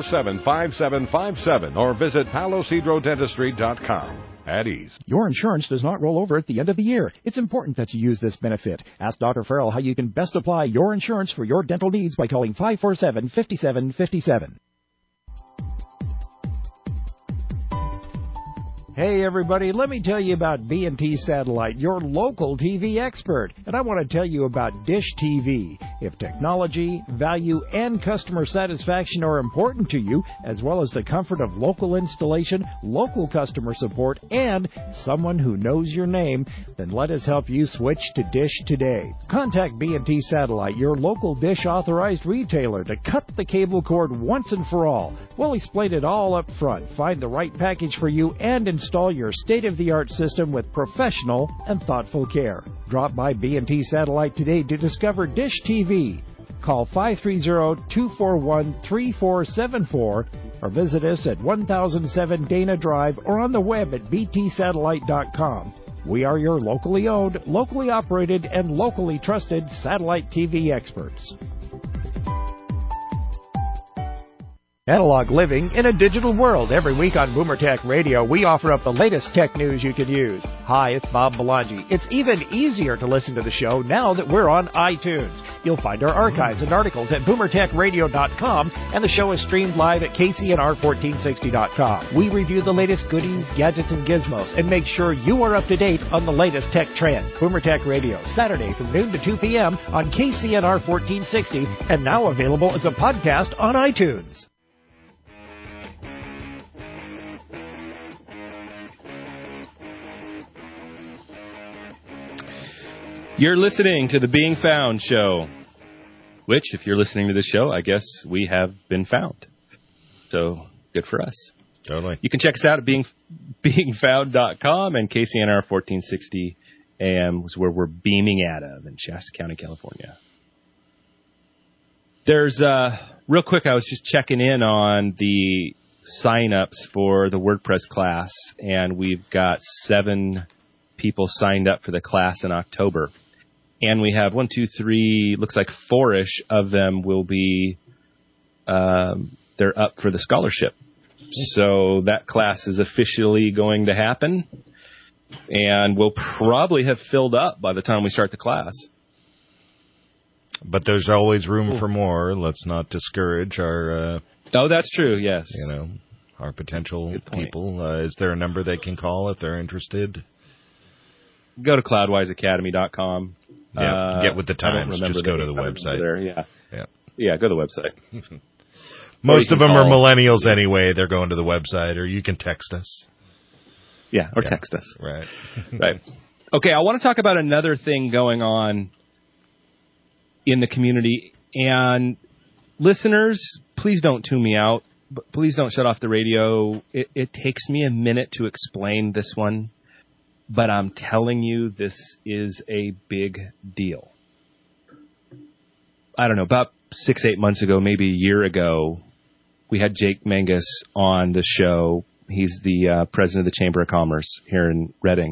Speaker 13: 547-5757 or visit palocidrodentistry.com. At ease.
Speaker 14: Your insurance does not roll over at the end of the year. It's important that you use this benefit. Ask Dr. Farrell how you can best apply your insurance for your dental needs by calling 547-5757. Hey everybody, let me tell you about B&T Satellite, your local TV expert. And I want to tell you about Dish TV. If technology, value, and customer satisfaction are important to you, as well as the comfort of local installation, local customer support, and someone who knows your name, then let us help you switch to Dish today. Contact B&T Satellite, your local Dish authorized retailer, to cut the cable cord once and for all. We'll explain it all up front, find the right package for you, and install your state-of-the-art system with professional and thoughtful care. Drop by B&T Satellite today to discover Dish TV. Call 530-241-3474 or visit us at 1007 Dana Drive or on the web at btsatellite.com. We are your locally owned, locally operated, and locally trusted satellite TV experts. Analog living in a digital world. Every week on Boomer Tech Radio, we offer up the latest tech news you can use. Hi, it's Bob Belangi. It's even easier to listen to the show now that we're on iTunes. You'll find our archives and articles at boomertechradio.com, and the show is streamed live at kcnr1460.com. We review the latest goodies, gadgets, and gizmos, and make sure you are up to date on the latest tech trends. Boomer Tech Radio, Saturday from noon to 2 p.m. on KCNR 1460, and now available as a podcast on iTunes.
Speaker 4: You're listening to the Being Found show, which, if you're listening to this show, I guess we have been found. So, good for us.
Speaker 5: Totally.
Speaker 4: You can check us out at beingfound.com, and KCNR 1460 AM is where we're beaming out of in Shasta County, California. There's, real quick, I was just checking in on the sign-ups for the WordPress class, and we've got 7 people signed up for the class in October. And we have 1, 2, 3, looks like 4-ish of them will be, they're up for the scholarship. So that class is officially going to happen, and we'll probably have filled up by the time we start the class.
Speaker 5: But there's always room for more. Let's not discourage our...
Speaker 4: oh, that's true, yes.
Speaker 5: Our potential people. Is there a number they can call if they're interested?
Speaker 4: Go to cloudwiseacademy.com.
Speaker 5: Yeah, get with the times. Just go to the website.
Speaker 4: There, yeah, go to the website.
Speaker 5: Most of them are millennials anyway. They're going to the website, or you can text us.
Speaker 4: Yeah, or text us.
Speaker 5: Right.
Speaker 4: Right. Okay, I want to talk about another thing going on in the community. And listeners, please don't tune me out. Please don't shut off the radio. It takes me a minute to explain this one, but I'm telling you, this is a big deal. I don't know, about 6-8 months ago, maybe a year ago, we had Jake Mangus on the show. He's the president of the Chamber of Commerce here in Reading.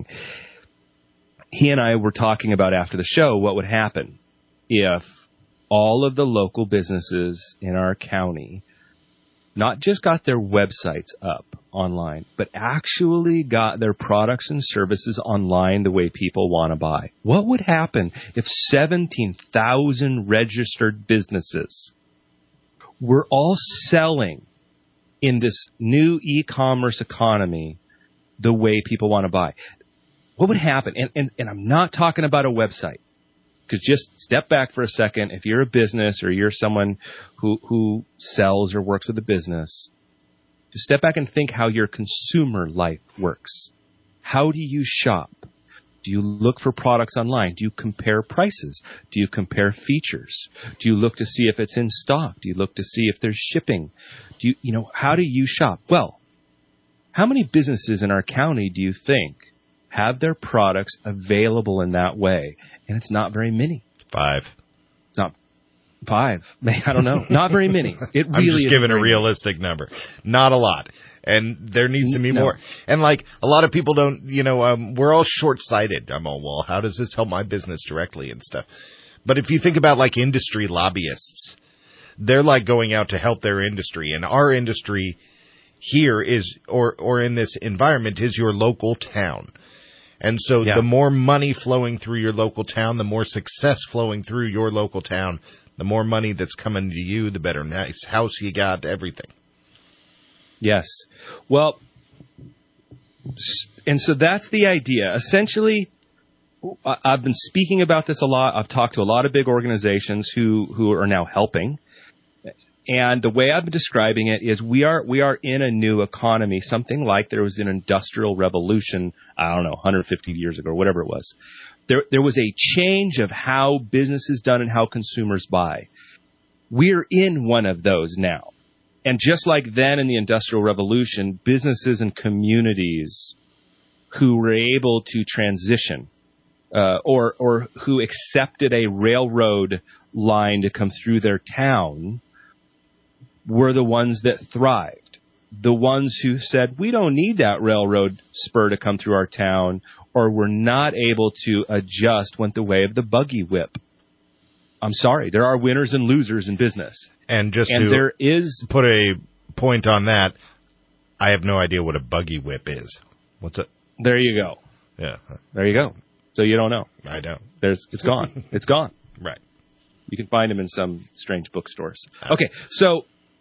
Speaker 4: He and I were talking about after the show what would happen if all of the local businesses in our county not just got their websites up online, but actually got their products and services online the way people want to buy. What would happen if 17,000 registered businesses were all selling in this new e-commerce economy the way people want to buy? What would happen? And I'm not talking about a website. Because just step back for a second. If you're a business or you're someone who sells or works with a business, just step back and think how your consumer life works. How do you shop? Do you look for products online? Do you compare prices? Do you compare features? Do you look to see if it's in stock? Do you look to see if there's shipping? How do you shop? Well, how many businesses in our county do you think have their products available in that way? And it's not very many.
Speaker 5: 5.
Speaker 4: Not 5. I don't know. Not very many. It really
Speaker 5: I'm just giving a realistic number. Not a lot. And there needs to be more. And a lot of people don't, we're all short-sighted. I'm all, well, how does this help my business directly and stuff? But if you think about industry lobbyists, they're going out to help their industry. And our industry here is, or in this environment, is your local town. And so the more money flowing through your local town, the more success flowing through your local town, the more money that's coming to you, the better nice house you got, everything.
Speaker 4: Yes. Well, and so that's the idea. Essentially, I've been speaking about this a lot. I've talked to a lot of big organizations who are now helping. And the way I've been describing it is we are in a new economy, something like there was an industrial revolution, I don't know, 150 years ago or whatever it was. There was a change of how business is done and how consumers buy. We're in one of those now. And just like then in the Industrial Revolution, businesses and communities who were able to transition or who accepted a railroad line to come through their town were the ones that thrived. The ones who said, we don't need that railroad spur to come through our town, or were not able to adjust, went the way of the buggy whip. I'm sorry, there are winners and losers in business.
Speaker 5: And there is put a point on that, I have no idea what a buggy whip is. What's it?
Speaker 4: There you go.
Speaker 5: Yeah.
Speaker 4: There you go. So you don't know.
Speaker 5: I don't.
Speaker 4: It's gone. It's gone.
Speaker 5: Right.
Speaker 4: You can find them in some strange bookstores. Okay, so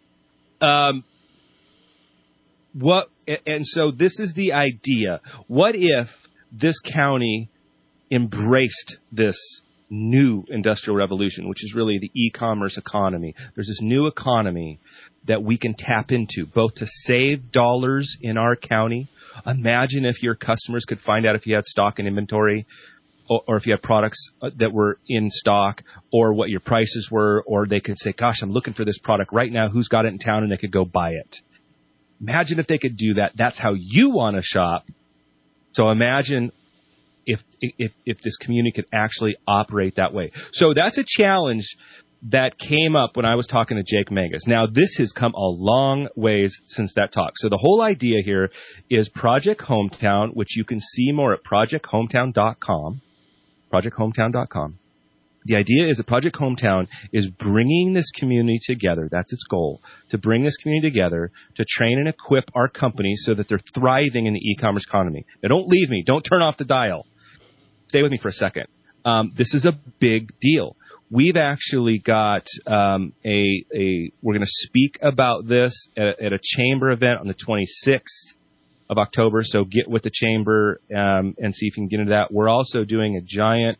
Speaker 4: so this is the idea. What if this county embraced this new industrial revolution, which is really the e-commerce economy? There's this new economy that we can tap into, both to save dollars in our county. Imagine if your customers could find out if you had stock and inventory, or if you had products that were in stock, or what your prices were, or they could say, gosh, I'm looking for this product right now. Who's got it in town? And they could go buy it. Imagine if they could do that. That's how you want to shop. So imagine if this community could actually operate that way. So that's a challenge that came up when I was talking to Jake Mangus. Now, this has come a long ways since that talk. So the whole idea here is Project Hometown, which you can see more at projecthometown.com. Projecthometown.com. The idea is that Project Hometown is bringing this community together. That's its goal, to bring this community together to train and equip our companies so that they're thriving in the e-commerce economy. Now, don't leave me. Don't turn off the dial. Stay with me for a second. This is a big deal. We've actually got we're going to speak about this at a chamber event on the 26th of October. So get with the chamber and see if you can get into that. We're also doing a giant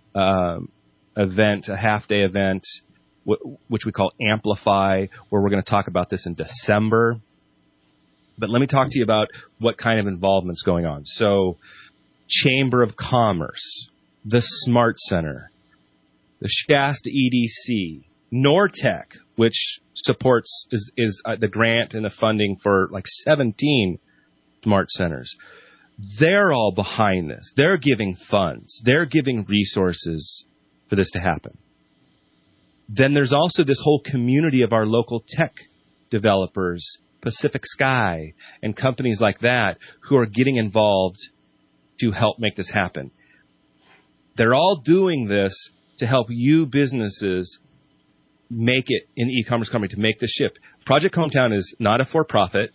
Speaker 4: event, a half-day event, which we call Amplify, where we're going to talk about this in December. But let me talk to you about what kind of involvement's going on. So Chamber of Commerce, the Smart Center, the Shasta EDC, Nortec, which supports is the grant and the funding for like 17 smart centers. They're all behind this. They're giving funds. They're giving resources for this to happen. Then there's also this whole community of our local tech developers, Pacific Sky, and companies like that who are getting involved to help make this happen. They're all doing this to help you businesses make it in the e-commerce company, to make the shift. Project Hometown is not a for-profit.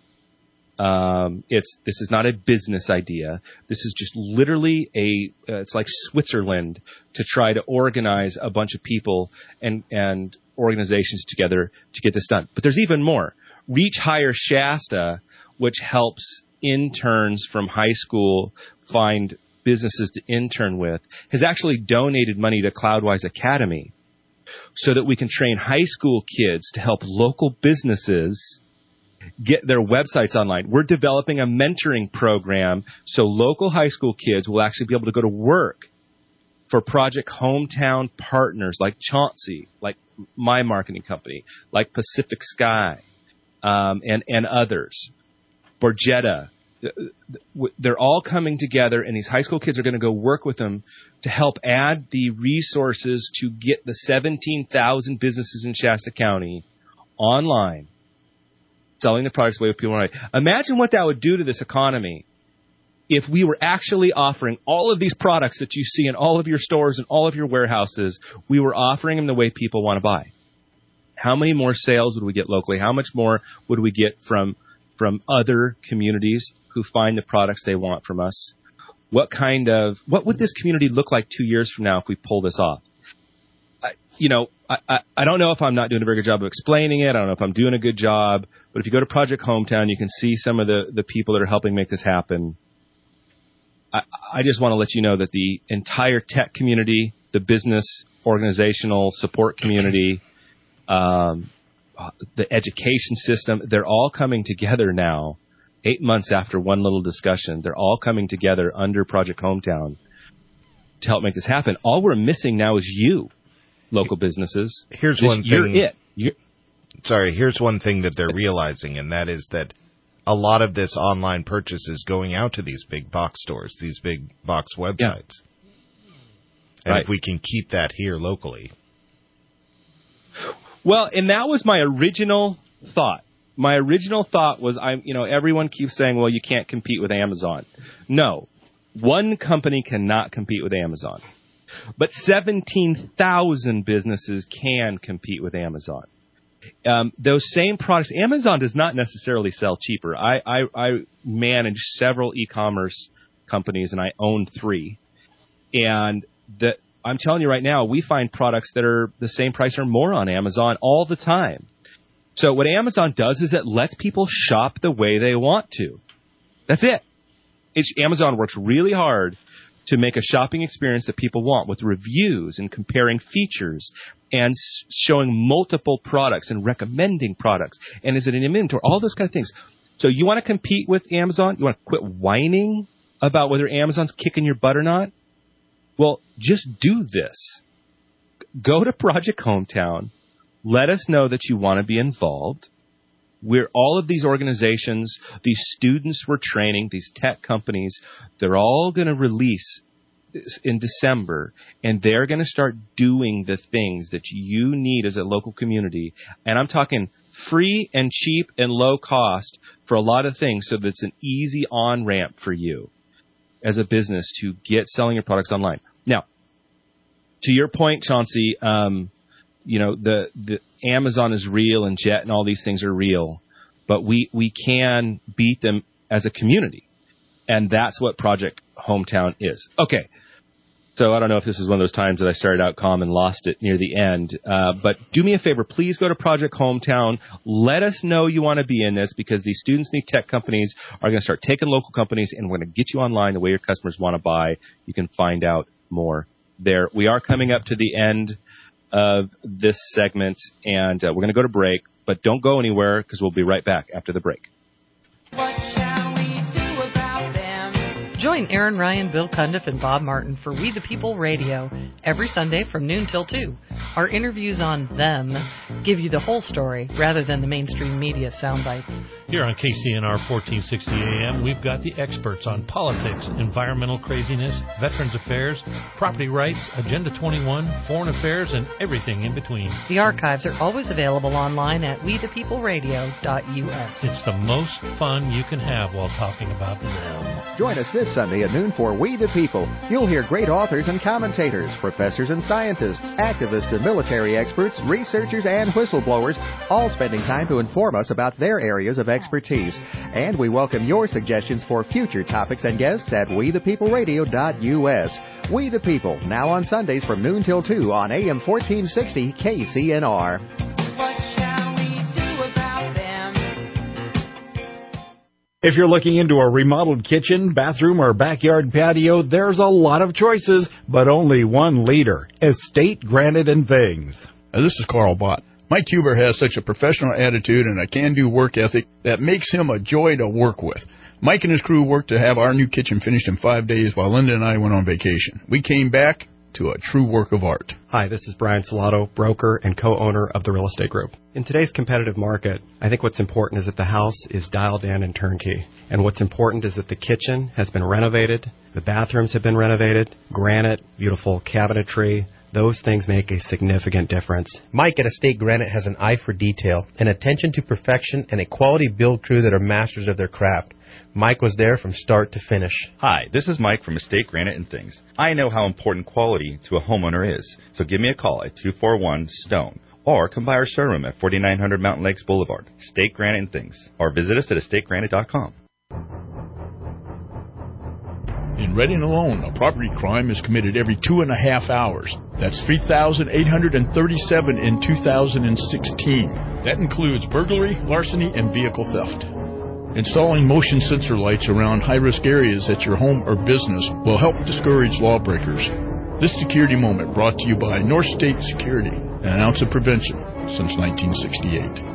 Speaker 4: This is not a business idea. This is just literally it's like Switzerland to try to organize a bunch of people and organizations together to get this done. But there's even more. Reach Higher Shasta, which helps interns from high school find businesses to intern with, has actually donated money to Cloudwise Academy so that we can train high school kids to help local businesses get their websites online. We're developing a mentoring program so local high school kids will actually be able to go to work for Project Hometown partners like Chauncey, like my marketing company, like Pacific Sky, and others, Borgetta. They're all coming together, and these high school kids are going to go work with them to help add the resources to get the 17,000 businesses in Shasta County online, selling the products the way people want. Imagine what that would do to this economy if we were actually offering all of these products that you see in all of your stores and all of your warehouses. We were offering them the way people want to buy. How many more sales would we get locally? How much more would we get from other communities who find the products they want from us? What would this community look like 2 years from now if we pull this off? I don't know if I'm not doing a very good job of explaining it. I don't know if I'm doing a good job. But if you go to Project Hometown, you can see some of the people that are helping make this happen. I just want to let you know that the entire tech community, the business organizational support community, the education system, they're all coming together now, 8 months after one little discussion. They're all coming together under Project Hometown to help make this happen. All we're missing now is you, local businesses.
Speaker 5: Here's one thing.
Speaker 4: Here's
Speaker 5: one thing that they're realizing, and that is that a lot of this online purchase is going out to these big box stores, these big box websites. Yeah. And if we can keep that here locally.
Speaker 4: Well, and that was my original thought. My original thought was, everyone keeps saying, well, you can't compete with Amazon. No, one company cannot compete with Amazon. But 17,000 businesses can compete with Amazon. Those same products, Amazon does not necessarily sell cheaper. I manage several e-commerce companies, and I own 3. And I'm telling you right now, we find products that are the same price or more on Amazon all the time. So what Amazon does is it lets people shop the way they want to. That's it. Amazon works really hard to make a shopping experience that people want, with reviews and comparing features and showing multiple products and recommending products. And is it an inventory? All those kind of things. So you want to compete with Amazon? You want to quit whining about whether Amazon's kicking your butt or not? Well, just do this. Go to Project Hometown. Let us know that you want to be involved. All of these organizations, these students we're training, these tech companies, they're all going to release in December, and they're going to start doing the things that you need as a local community. And I'm talking free and cheap and low cost for a lot of things, so that it's an easy on-ramp for you as a business to get selling your products online. Now, to your point, Chauncey, the Amazon is real and Jet and all these things are real, but we can beat them as a community. And that's what Project Hometown is. Okay. So I don't know if this is one of those times that I started out calm and lost it near the end. But do me a favor. Please go to Project Hometown. Let us know you want to be in this, because these students need tech companies are going to start taking local companies, and we're going to get you online the way your customers want to buy. You can find out more there. We are coming up to the end of this segment, and we're going to go to break. But don't go anywhere, because we'll be right back after the break.
Speaker 1: Join Aaron Ryan, Bill Cundiff, and Bob Martin for We the People Radio every Sunday from noon till 2. Our interviews on them give you the whole story rather than the mainstream media sound bites.
Speaker 2: Here on KCNR 1460 AM, we've got the experts on politics, environmental craziness, veterans affairs, property rights, Agenda 21, foreign affairs, and everything in between.
Speaker 1: The archives are always available online at wethepeopleradio.us.
Speaker 2: It's the most fun you can have while talking about them.
Speaker 15: Join us this Sunday at noon for We the People. You'll hear great authors and commentators, professors and scientists, activists and military experts, researchers and whistleblowers, all spending time to inform us about their areas of expertise. And we welcome your suggestions for future topics and guests at wethepeopleradio.us. We the People, now on Sundays from noon till 2 on AM 1460 KCNR.
Speaker 7: If you're looking into a remodeled kitchen, bathroom, or backyard patio, there's a lot of choices, but only one leader, Estate Granite and Things.
Speaker 16: This is Carl Bott. Mike Huber has such a professional attitude and a can-do work ethic that makes him a joy to work with. Mike and his crew worked to have our new kitchen finished in 5 days while Linda and I went on vacation. We came back to a true work of art.
Speaker 17: Hi, this is Brian Salato, broker and co-owner of the Real Estate Group. In today's competitive market, I think what's important is that the house is dialed in and turnkey. And what's important is that the kitchen has been renovated, the bathrooms have been renovated, granite, beautiful cabinetry. Those things make a significant difference.
Speaker 18: Mike at Estate Granite has an eye for detail, an attention to perfection, and a quality build crew that are masters of their craft. Mike was there from start to finish.
Speaker 19: Hi, this is Mike from Estate Granite and Things. I know how important quality to a homeowner is, so give me a call at 241-STONE or come by our showroom at 4900 Mountain Lakes Boulevard, Estate Granite and Things, or visit us at estategranite.com.
Speaker 16: In Reading alone, a property crime is committed every 2.5 hours. That's 3,837 in 2016. That includes burglary, larceny, and vehicle theft. Installing motion sensor lights around high-risk areas at your home or business will help discourage lawbreakers. This security moment brought to you by North State Security, an ounce of prevention since 1968.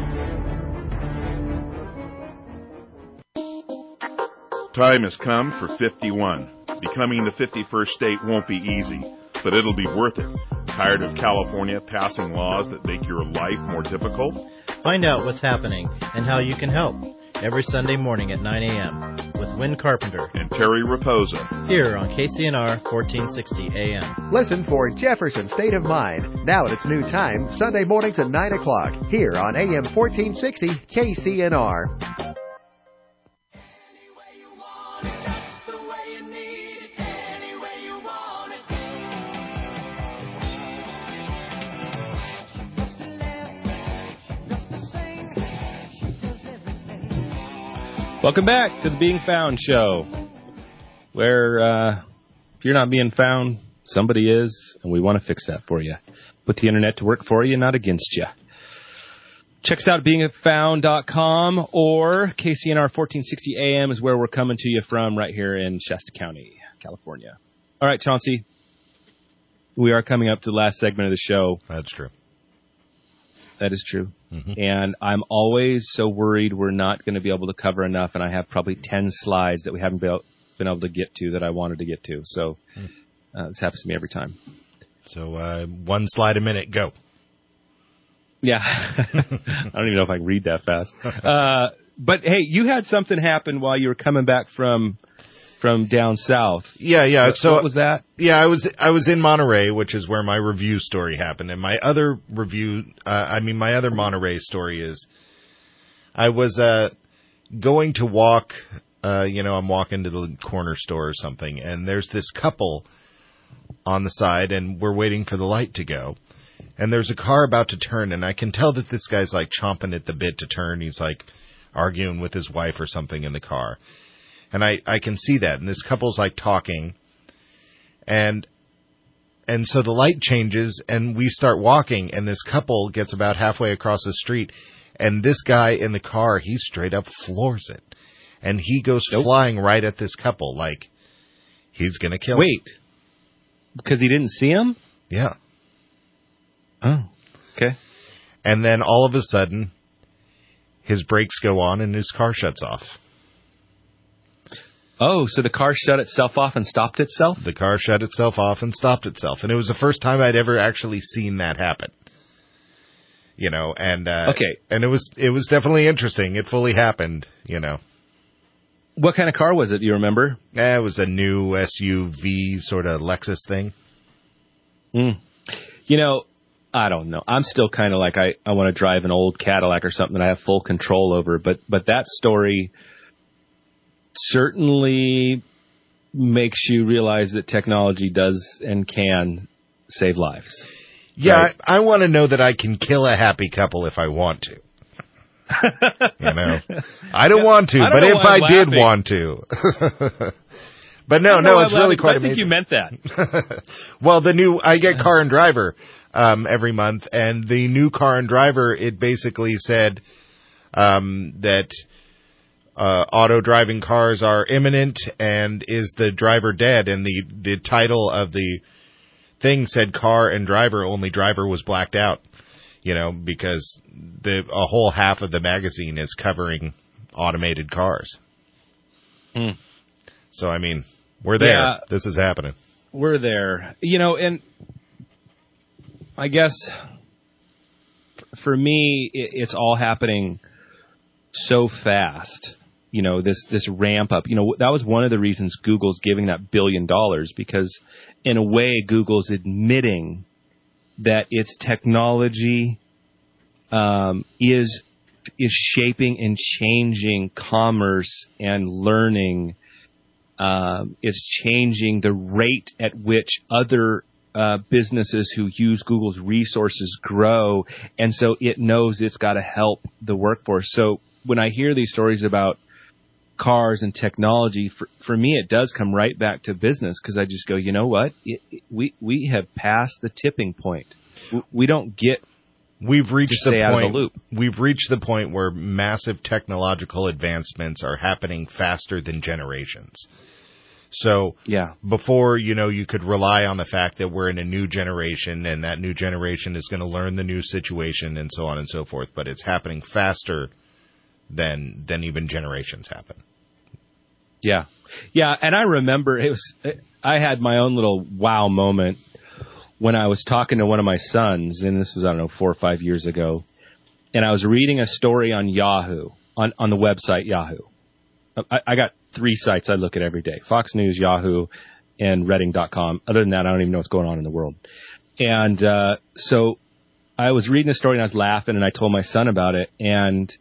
Speaker 20: Time has come for 51. Becoming the 51st state won't be easy, but it'll be worth it. Tired of California passing laws that make your life more difficult?
Speaker 21: Find out what's happening and how you can help every Sunday morning at 9 a.m. with Win Carpenter
Speaker 20: and Terry Raposa
Speaker 21: here on KCNR 1460 AM.
Speaker 15: Listen for Jefferson State of Mind, now at its new time, Sunday mornings at 9 o'clock, here on AM 1460 KCNR.
Speaker 4: Welcome back to the Being Found show, where if you're not being found, somebody is, and we want to fix that for you. Put the internet to work for you, not against you. Check us out at beingfound.com, or KCNR 1460 AM is where we're coming to you from right here in Shasta County, California. All right, Chauncey, we are coming up to the last segment of the show.
Speaker 5: That's true.
Speaker 4: That is true. And I'm always so worried we're not going to be able to cover enough, and I have probably 10 slides that we haven't been able to get to that I wanted to get to. So this happens to me every time.
Speaker 5: So 1 slide a minute, go.
Speaker 4: Yeah. I don't even know if I can read that fast. But, hey, you had something happen while you were coming back from from down south.
Speaker 5: Yeah. So
Speaker 4: what was that?
Speaker 5: Yeah, I was in Monterey, which is where my review story happened. And my other my other Monterey story is I was going to walk. I'm walking to the corner store or something, and there's this couple on the side, and we're waiting for the light to go. And there's a car about to turn, and I can tell that this guy's like chomping at the bit to turn. He's like arguing with his wife or something in the car. And I can see that. And this couple's like talking. And so the light changes and we start walking, and this couple gets about halfway across the street, and this guy in the car, he straight up floors it. And he goes flying right at this couple like he's going to kill him.
Speaker 4: Wait. Because he didn't see him?
Speaker 5: Yeah.
Speaker 4: Oh, okay.
Speaker 5: And then all of a sudden, his brakes go on and his car shuts off.
Speaker 4: Oh, so the car shut itself off and stopped itself?
Speaker 5: The car shut itself off and stopped itself. And it was the first time I'd ever actually seen that happen. Okay. And it was definitely interesting. It fully happened,
Speaker 4: What kind of car was it? Do you remember?
Speaker 5: It was a new SUV sort of Lexus thing.
Speaker 4: I don't know. I'm still kind of like I want to drive an old Cadillac or something that I have full control over. But that story certainly makes you realize that technology does and can save lives.
Speaker 5: Yeah,
Speaker 4: right?
Speaker 5: I want to know that I can kill a happy couple if I want to. I don't want to, but if I did want to. But no, it's really quite amazing.
Speaker 4: I think you meant that.
Speaker 5: Well, I get Car and Driver every month, and the new Car and Driver, it basically said that auto driving cars are imminent, and is the driver dead? And the title of the thing said Car and Driver, only driver was blacked out. Because a whole half of the magazine is covering automated cars. So, we're there. Yeah, this is happening.
Speaker 4: We're there. And I guess for me, it's all happening so fast. This ramp up. That was one of the reasons Google's giving that $1 billion, because in a way, Google's admitting that its technology is shaping and changing commerce and learning. It's changing the rate at which other businesses who use Google's resources grow, and so it knows it's got to help the workforce. So when I hear these stories about cars and technology, for me it does come right back to business, because I just go, you know what? We have passed the tipping point. We don't get
Speaker 5: We've reached
Speaker 4: to stay
Speaker 5: the
Speaker 4: out
Speaker 5: point.
Speaker 4: of the loop.
Speaker 5: We've reached the point where massive technological advancements are happening faster than generations. So before, you could rely on the fact that we're in a new generation, and that new generation is going to learn the new situation and so on and so forth. But it's happening faster than even generations happen.
Speaker 4: Yeah. And I remember I had my own little wow moment when I was talking to one of my sons, and this was, 4 or 5 years ago, and I was reading a story on Yahoo, on the website Yahoo. I got 3 sites I look at every day: Fox News, Yahoo, and Redding.com. Other than that, I don't even know what's going on in the world. And so I was reading a story, and I was laughing, and I told my son about it, and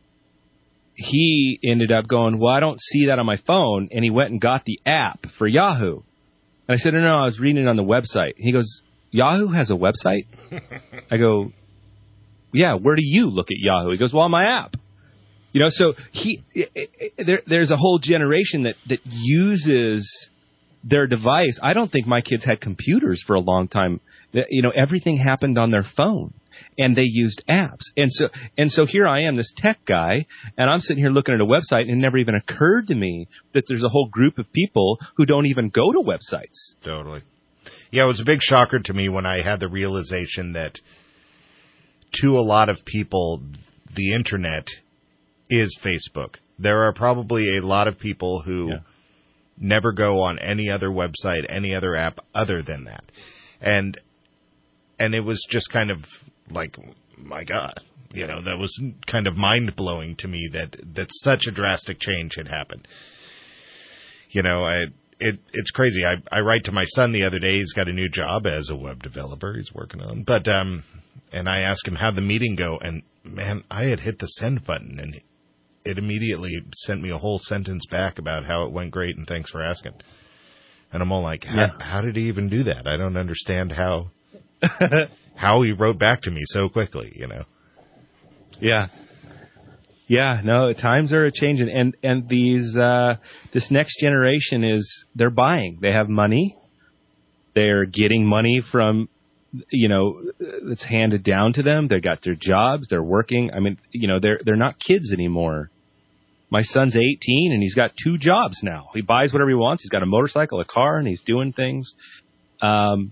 Speaker 4: he ended up going, well, I don't see that on my phone, and he went and got the app for Yahoo. And I said, no, I was reading it on the website. And he goes, Yahoo has a website? I go, yeah, where do you look at Yahoo? He goes, well, on my app. So there's a whole generation that uses their device. I don't think my kids had computers for a long time. Everything happened on their phone, and they used apps. And so here I am, this tech guy, and I'm sitting here looking at a website, and it never even occurred to me that there's a whole group of people who don't even go to websites.
Speaker 5: Totally. Yeah, it was a big shocker to me when I had the realization that to a lot of people, the internet is Facebook. There are probably a lot of people who never go on any other website, any other app other than that. And it was just kind of like, my God, that was kind of mind-blowing to me that such a drastic change had happened. It's crazy. I write to my son the other day. He's got a new job as a web developer he's working on. But and I asked him, how'd the meeting go? And, man, I had hit the send button, and it immediately sent me a whole sentence back about how it went great and thanks for asking. And I'm all like, how did he even do that? I don't understand how he wrote back to me so quickly,
Speaker 4: Yeah. Yeah, no, times are changing, and this next generation they're buying. They have money. They're getting money from, that's handed down to them. They got their jobs. They're working. I mean, they're not kids anymore. My son's 18 and he's got 2 jobs now. He buys whatever he wants. He's got a motorcycle, a car, and he's doing things. They're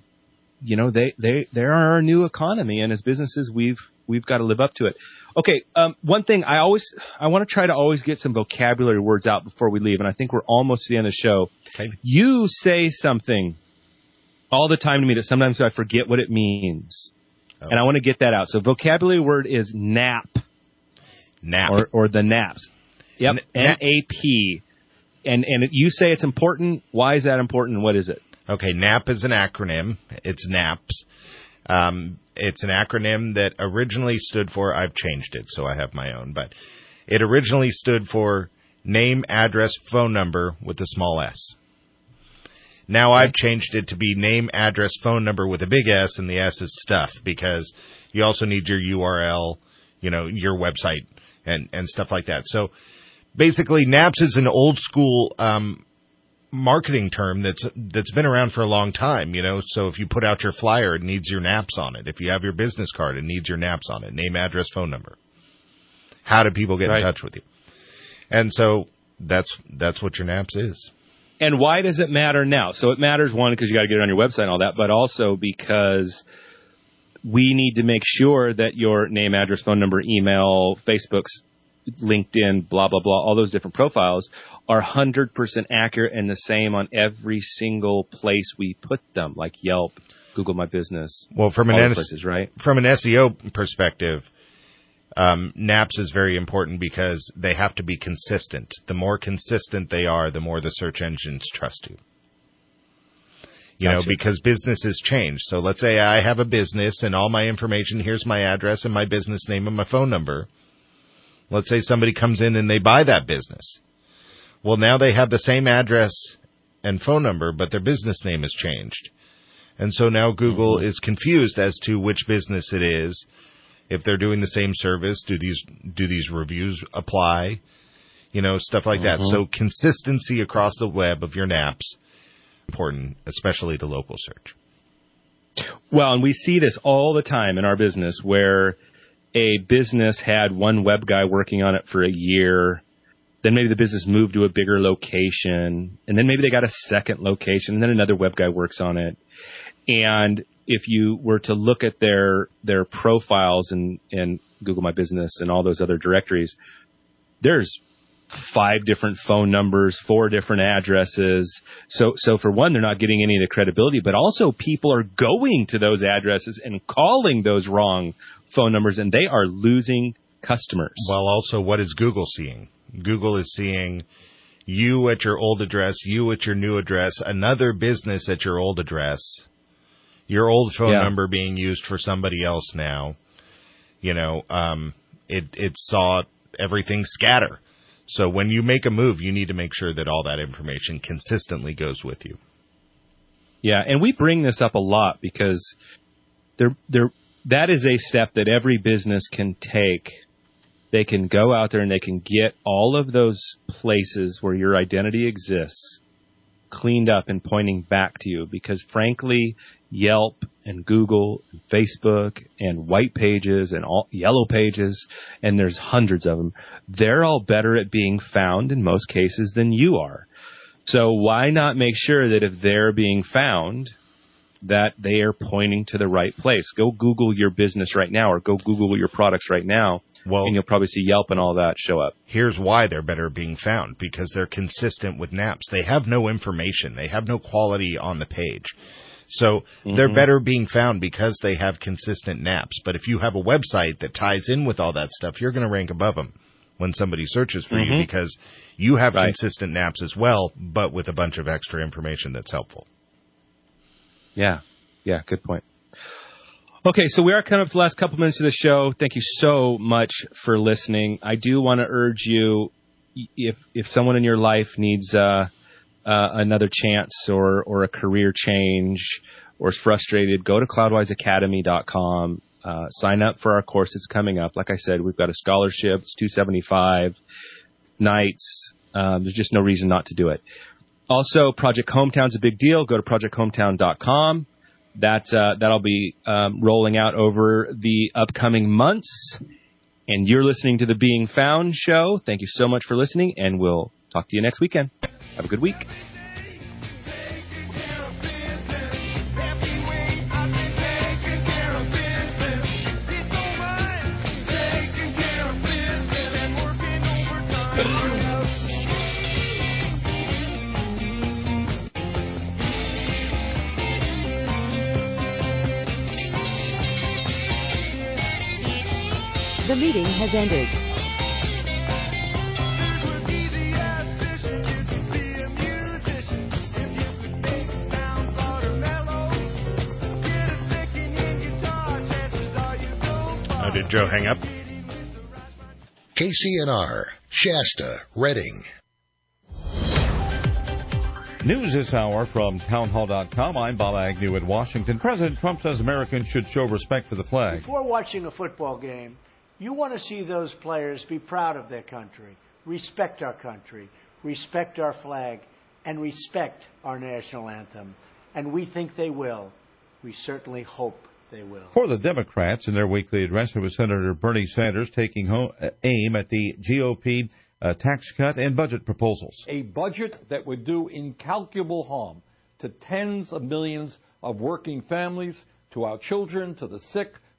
Speaker 4: our new economy, and as businesses, we've got to live up to it. Okay, one thing I want to try to always get some vocabulary words out before we leave, and I think we're almost to the end of the show. Okay. You say something all the time to me that sometimes I forget what it means, and I want to get that out. So vocabulary word is nap.
Speaker 5: Nap.
Speaker 4: Or the naps. Yep, N-A-P. And you say it's important. Why is that important, and what is it?
Speaker 5: Okay, NAP is an acronym. It's NAPS. It's an acronym that originally stood for, I've changed it, so I have my own, but it originally stood for name, address, phone number with a small s. Now I've changed it to be name, address, phone number with a big S, and the S is stuff, because you also need your URL, your website, and stuff like that. So basically, NAPS is an old school marketing term that's been around for a long time, so if you put out your flyer, it needs your NAPS on it. If you have your business card, it needs your NAPS on it. Name, address, phone number. How do people get in touch with you? And so that's what your NAPS is.
Speaker 4: And why does it matter now? So it matters, one, because you got to get it on your website and all that, but also because we need to make sure that your name, address, phone number, email, Facebook's, LinkedIn, blah, blah, blah, all those different profiles are 100% accurate and the same on every single place we put them, like Yelp, Google My Business.
Speaker 5: Well, from an
Speaker 4: SEO
Speaker 5: perspective, NAPS is very important because they have to be consistent. The more consistent they are, the more the search engines trust you. Because businesses change. So let's say I have a business and all my information, here's my address and my business name and my phone number. Let's say somebody comes in and they buy that business. Well, now they have the same address and phone number, but their business name has changed. And so now Google is confused as to which business it is. If they're doing the same service, do these reviews apply? Stuff like that. So consistency across the web of your NAPS, important, especially to local search.
Speaker 4: Well, and we see this all the time in our business where a business had one web guy working on it for a year, then maybe the business moved to a bigger location, and then maybe they got a second location, and then another web guy works on it. And if you were to look at their profiles in Google My Business and all those other directories, there's 5 different phone numbers, 4 different addresses. So for one, they're not getting any of the credibility, but also people are going to those addresses and calling those wrong phone numbers, and they are losing customers.
Speaker 5: Well, also, what is Google seeing? Google is seeing you at your old address, you at your new address, another business at your old address, your old phone number being used for somebody else now. It saw everything scatter. So when you make a move, you need to make sure that all that information consistently goes with you.
Speaker 4: Yeah, and we bring this up a lot because that is a step that every business can take. They can go out there and they can get all of those places where your identity exists cleaned up and pointing back to you, because frankly, Yelp and Google and Facebook and White Pages and all Yellow Pages, and there's hundreds of them, they're all better at being found in most cases than you are. So why not make sure that if they're being found, that they are pointing to the right place? Go Google your business right now, or go Google your products right now, and you'll probably see Yelp and all that show up.
Speaker 5: Here's why they're better being found: because they're consistent with NAPS. They have no information. They have no quality on the page. So they're better being found because they have consistent NAPS. But if you have a website that ties in with all that stuff, you're going to rank above them when somebody searches for you, because you have consistent naps as well, but with a bunch of extra information that's helpful.
Speaker 4: Yeah, good point. Okay, so we are kind of the last couple minutes of the show. Thank you so much for listening. I do want to urge you, if someone in your life needs another chance or a career change or is frustrated, go to cloudwiseacademy.com. Sign up for our course that's coming up. Like I said, we've got a scholarship. It's $275 nights. There's just no reason not to do it. Also, Project Hometown's a big deal. Go to projecthometown.com. That'll be rolling out over the upcoming months. And you're listening to the Being Found show. Thank you so much for listening, and we'll talk to you next weekend. Have a good week.
Speaker 6: The meeting has ended.
Speaker 5: Did Joe hang up?
Speaker 3: KCNR, Shasta, Redding.
Speaker 22: News this hour from townhall.com. I'm Bob Agnew in Washington. President Trump says Americans should show respect for the flag.
Speaker 23: Before watching a football game, you want to see those players be proud of their country, respect our country, respect our flag, and respect our national anthem. And we think they will. We certainly hope they will.
Speaker 22: For the Democrats, in their weekly address, it was Senator Bernie Sanders taking aim at the GOP tax cut and budget proposals.
Speaker 24: A budget that would do incalculable harm to tens of millions of working families, to our children, to the sick,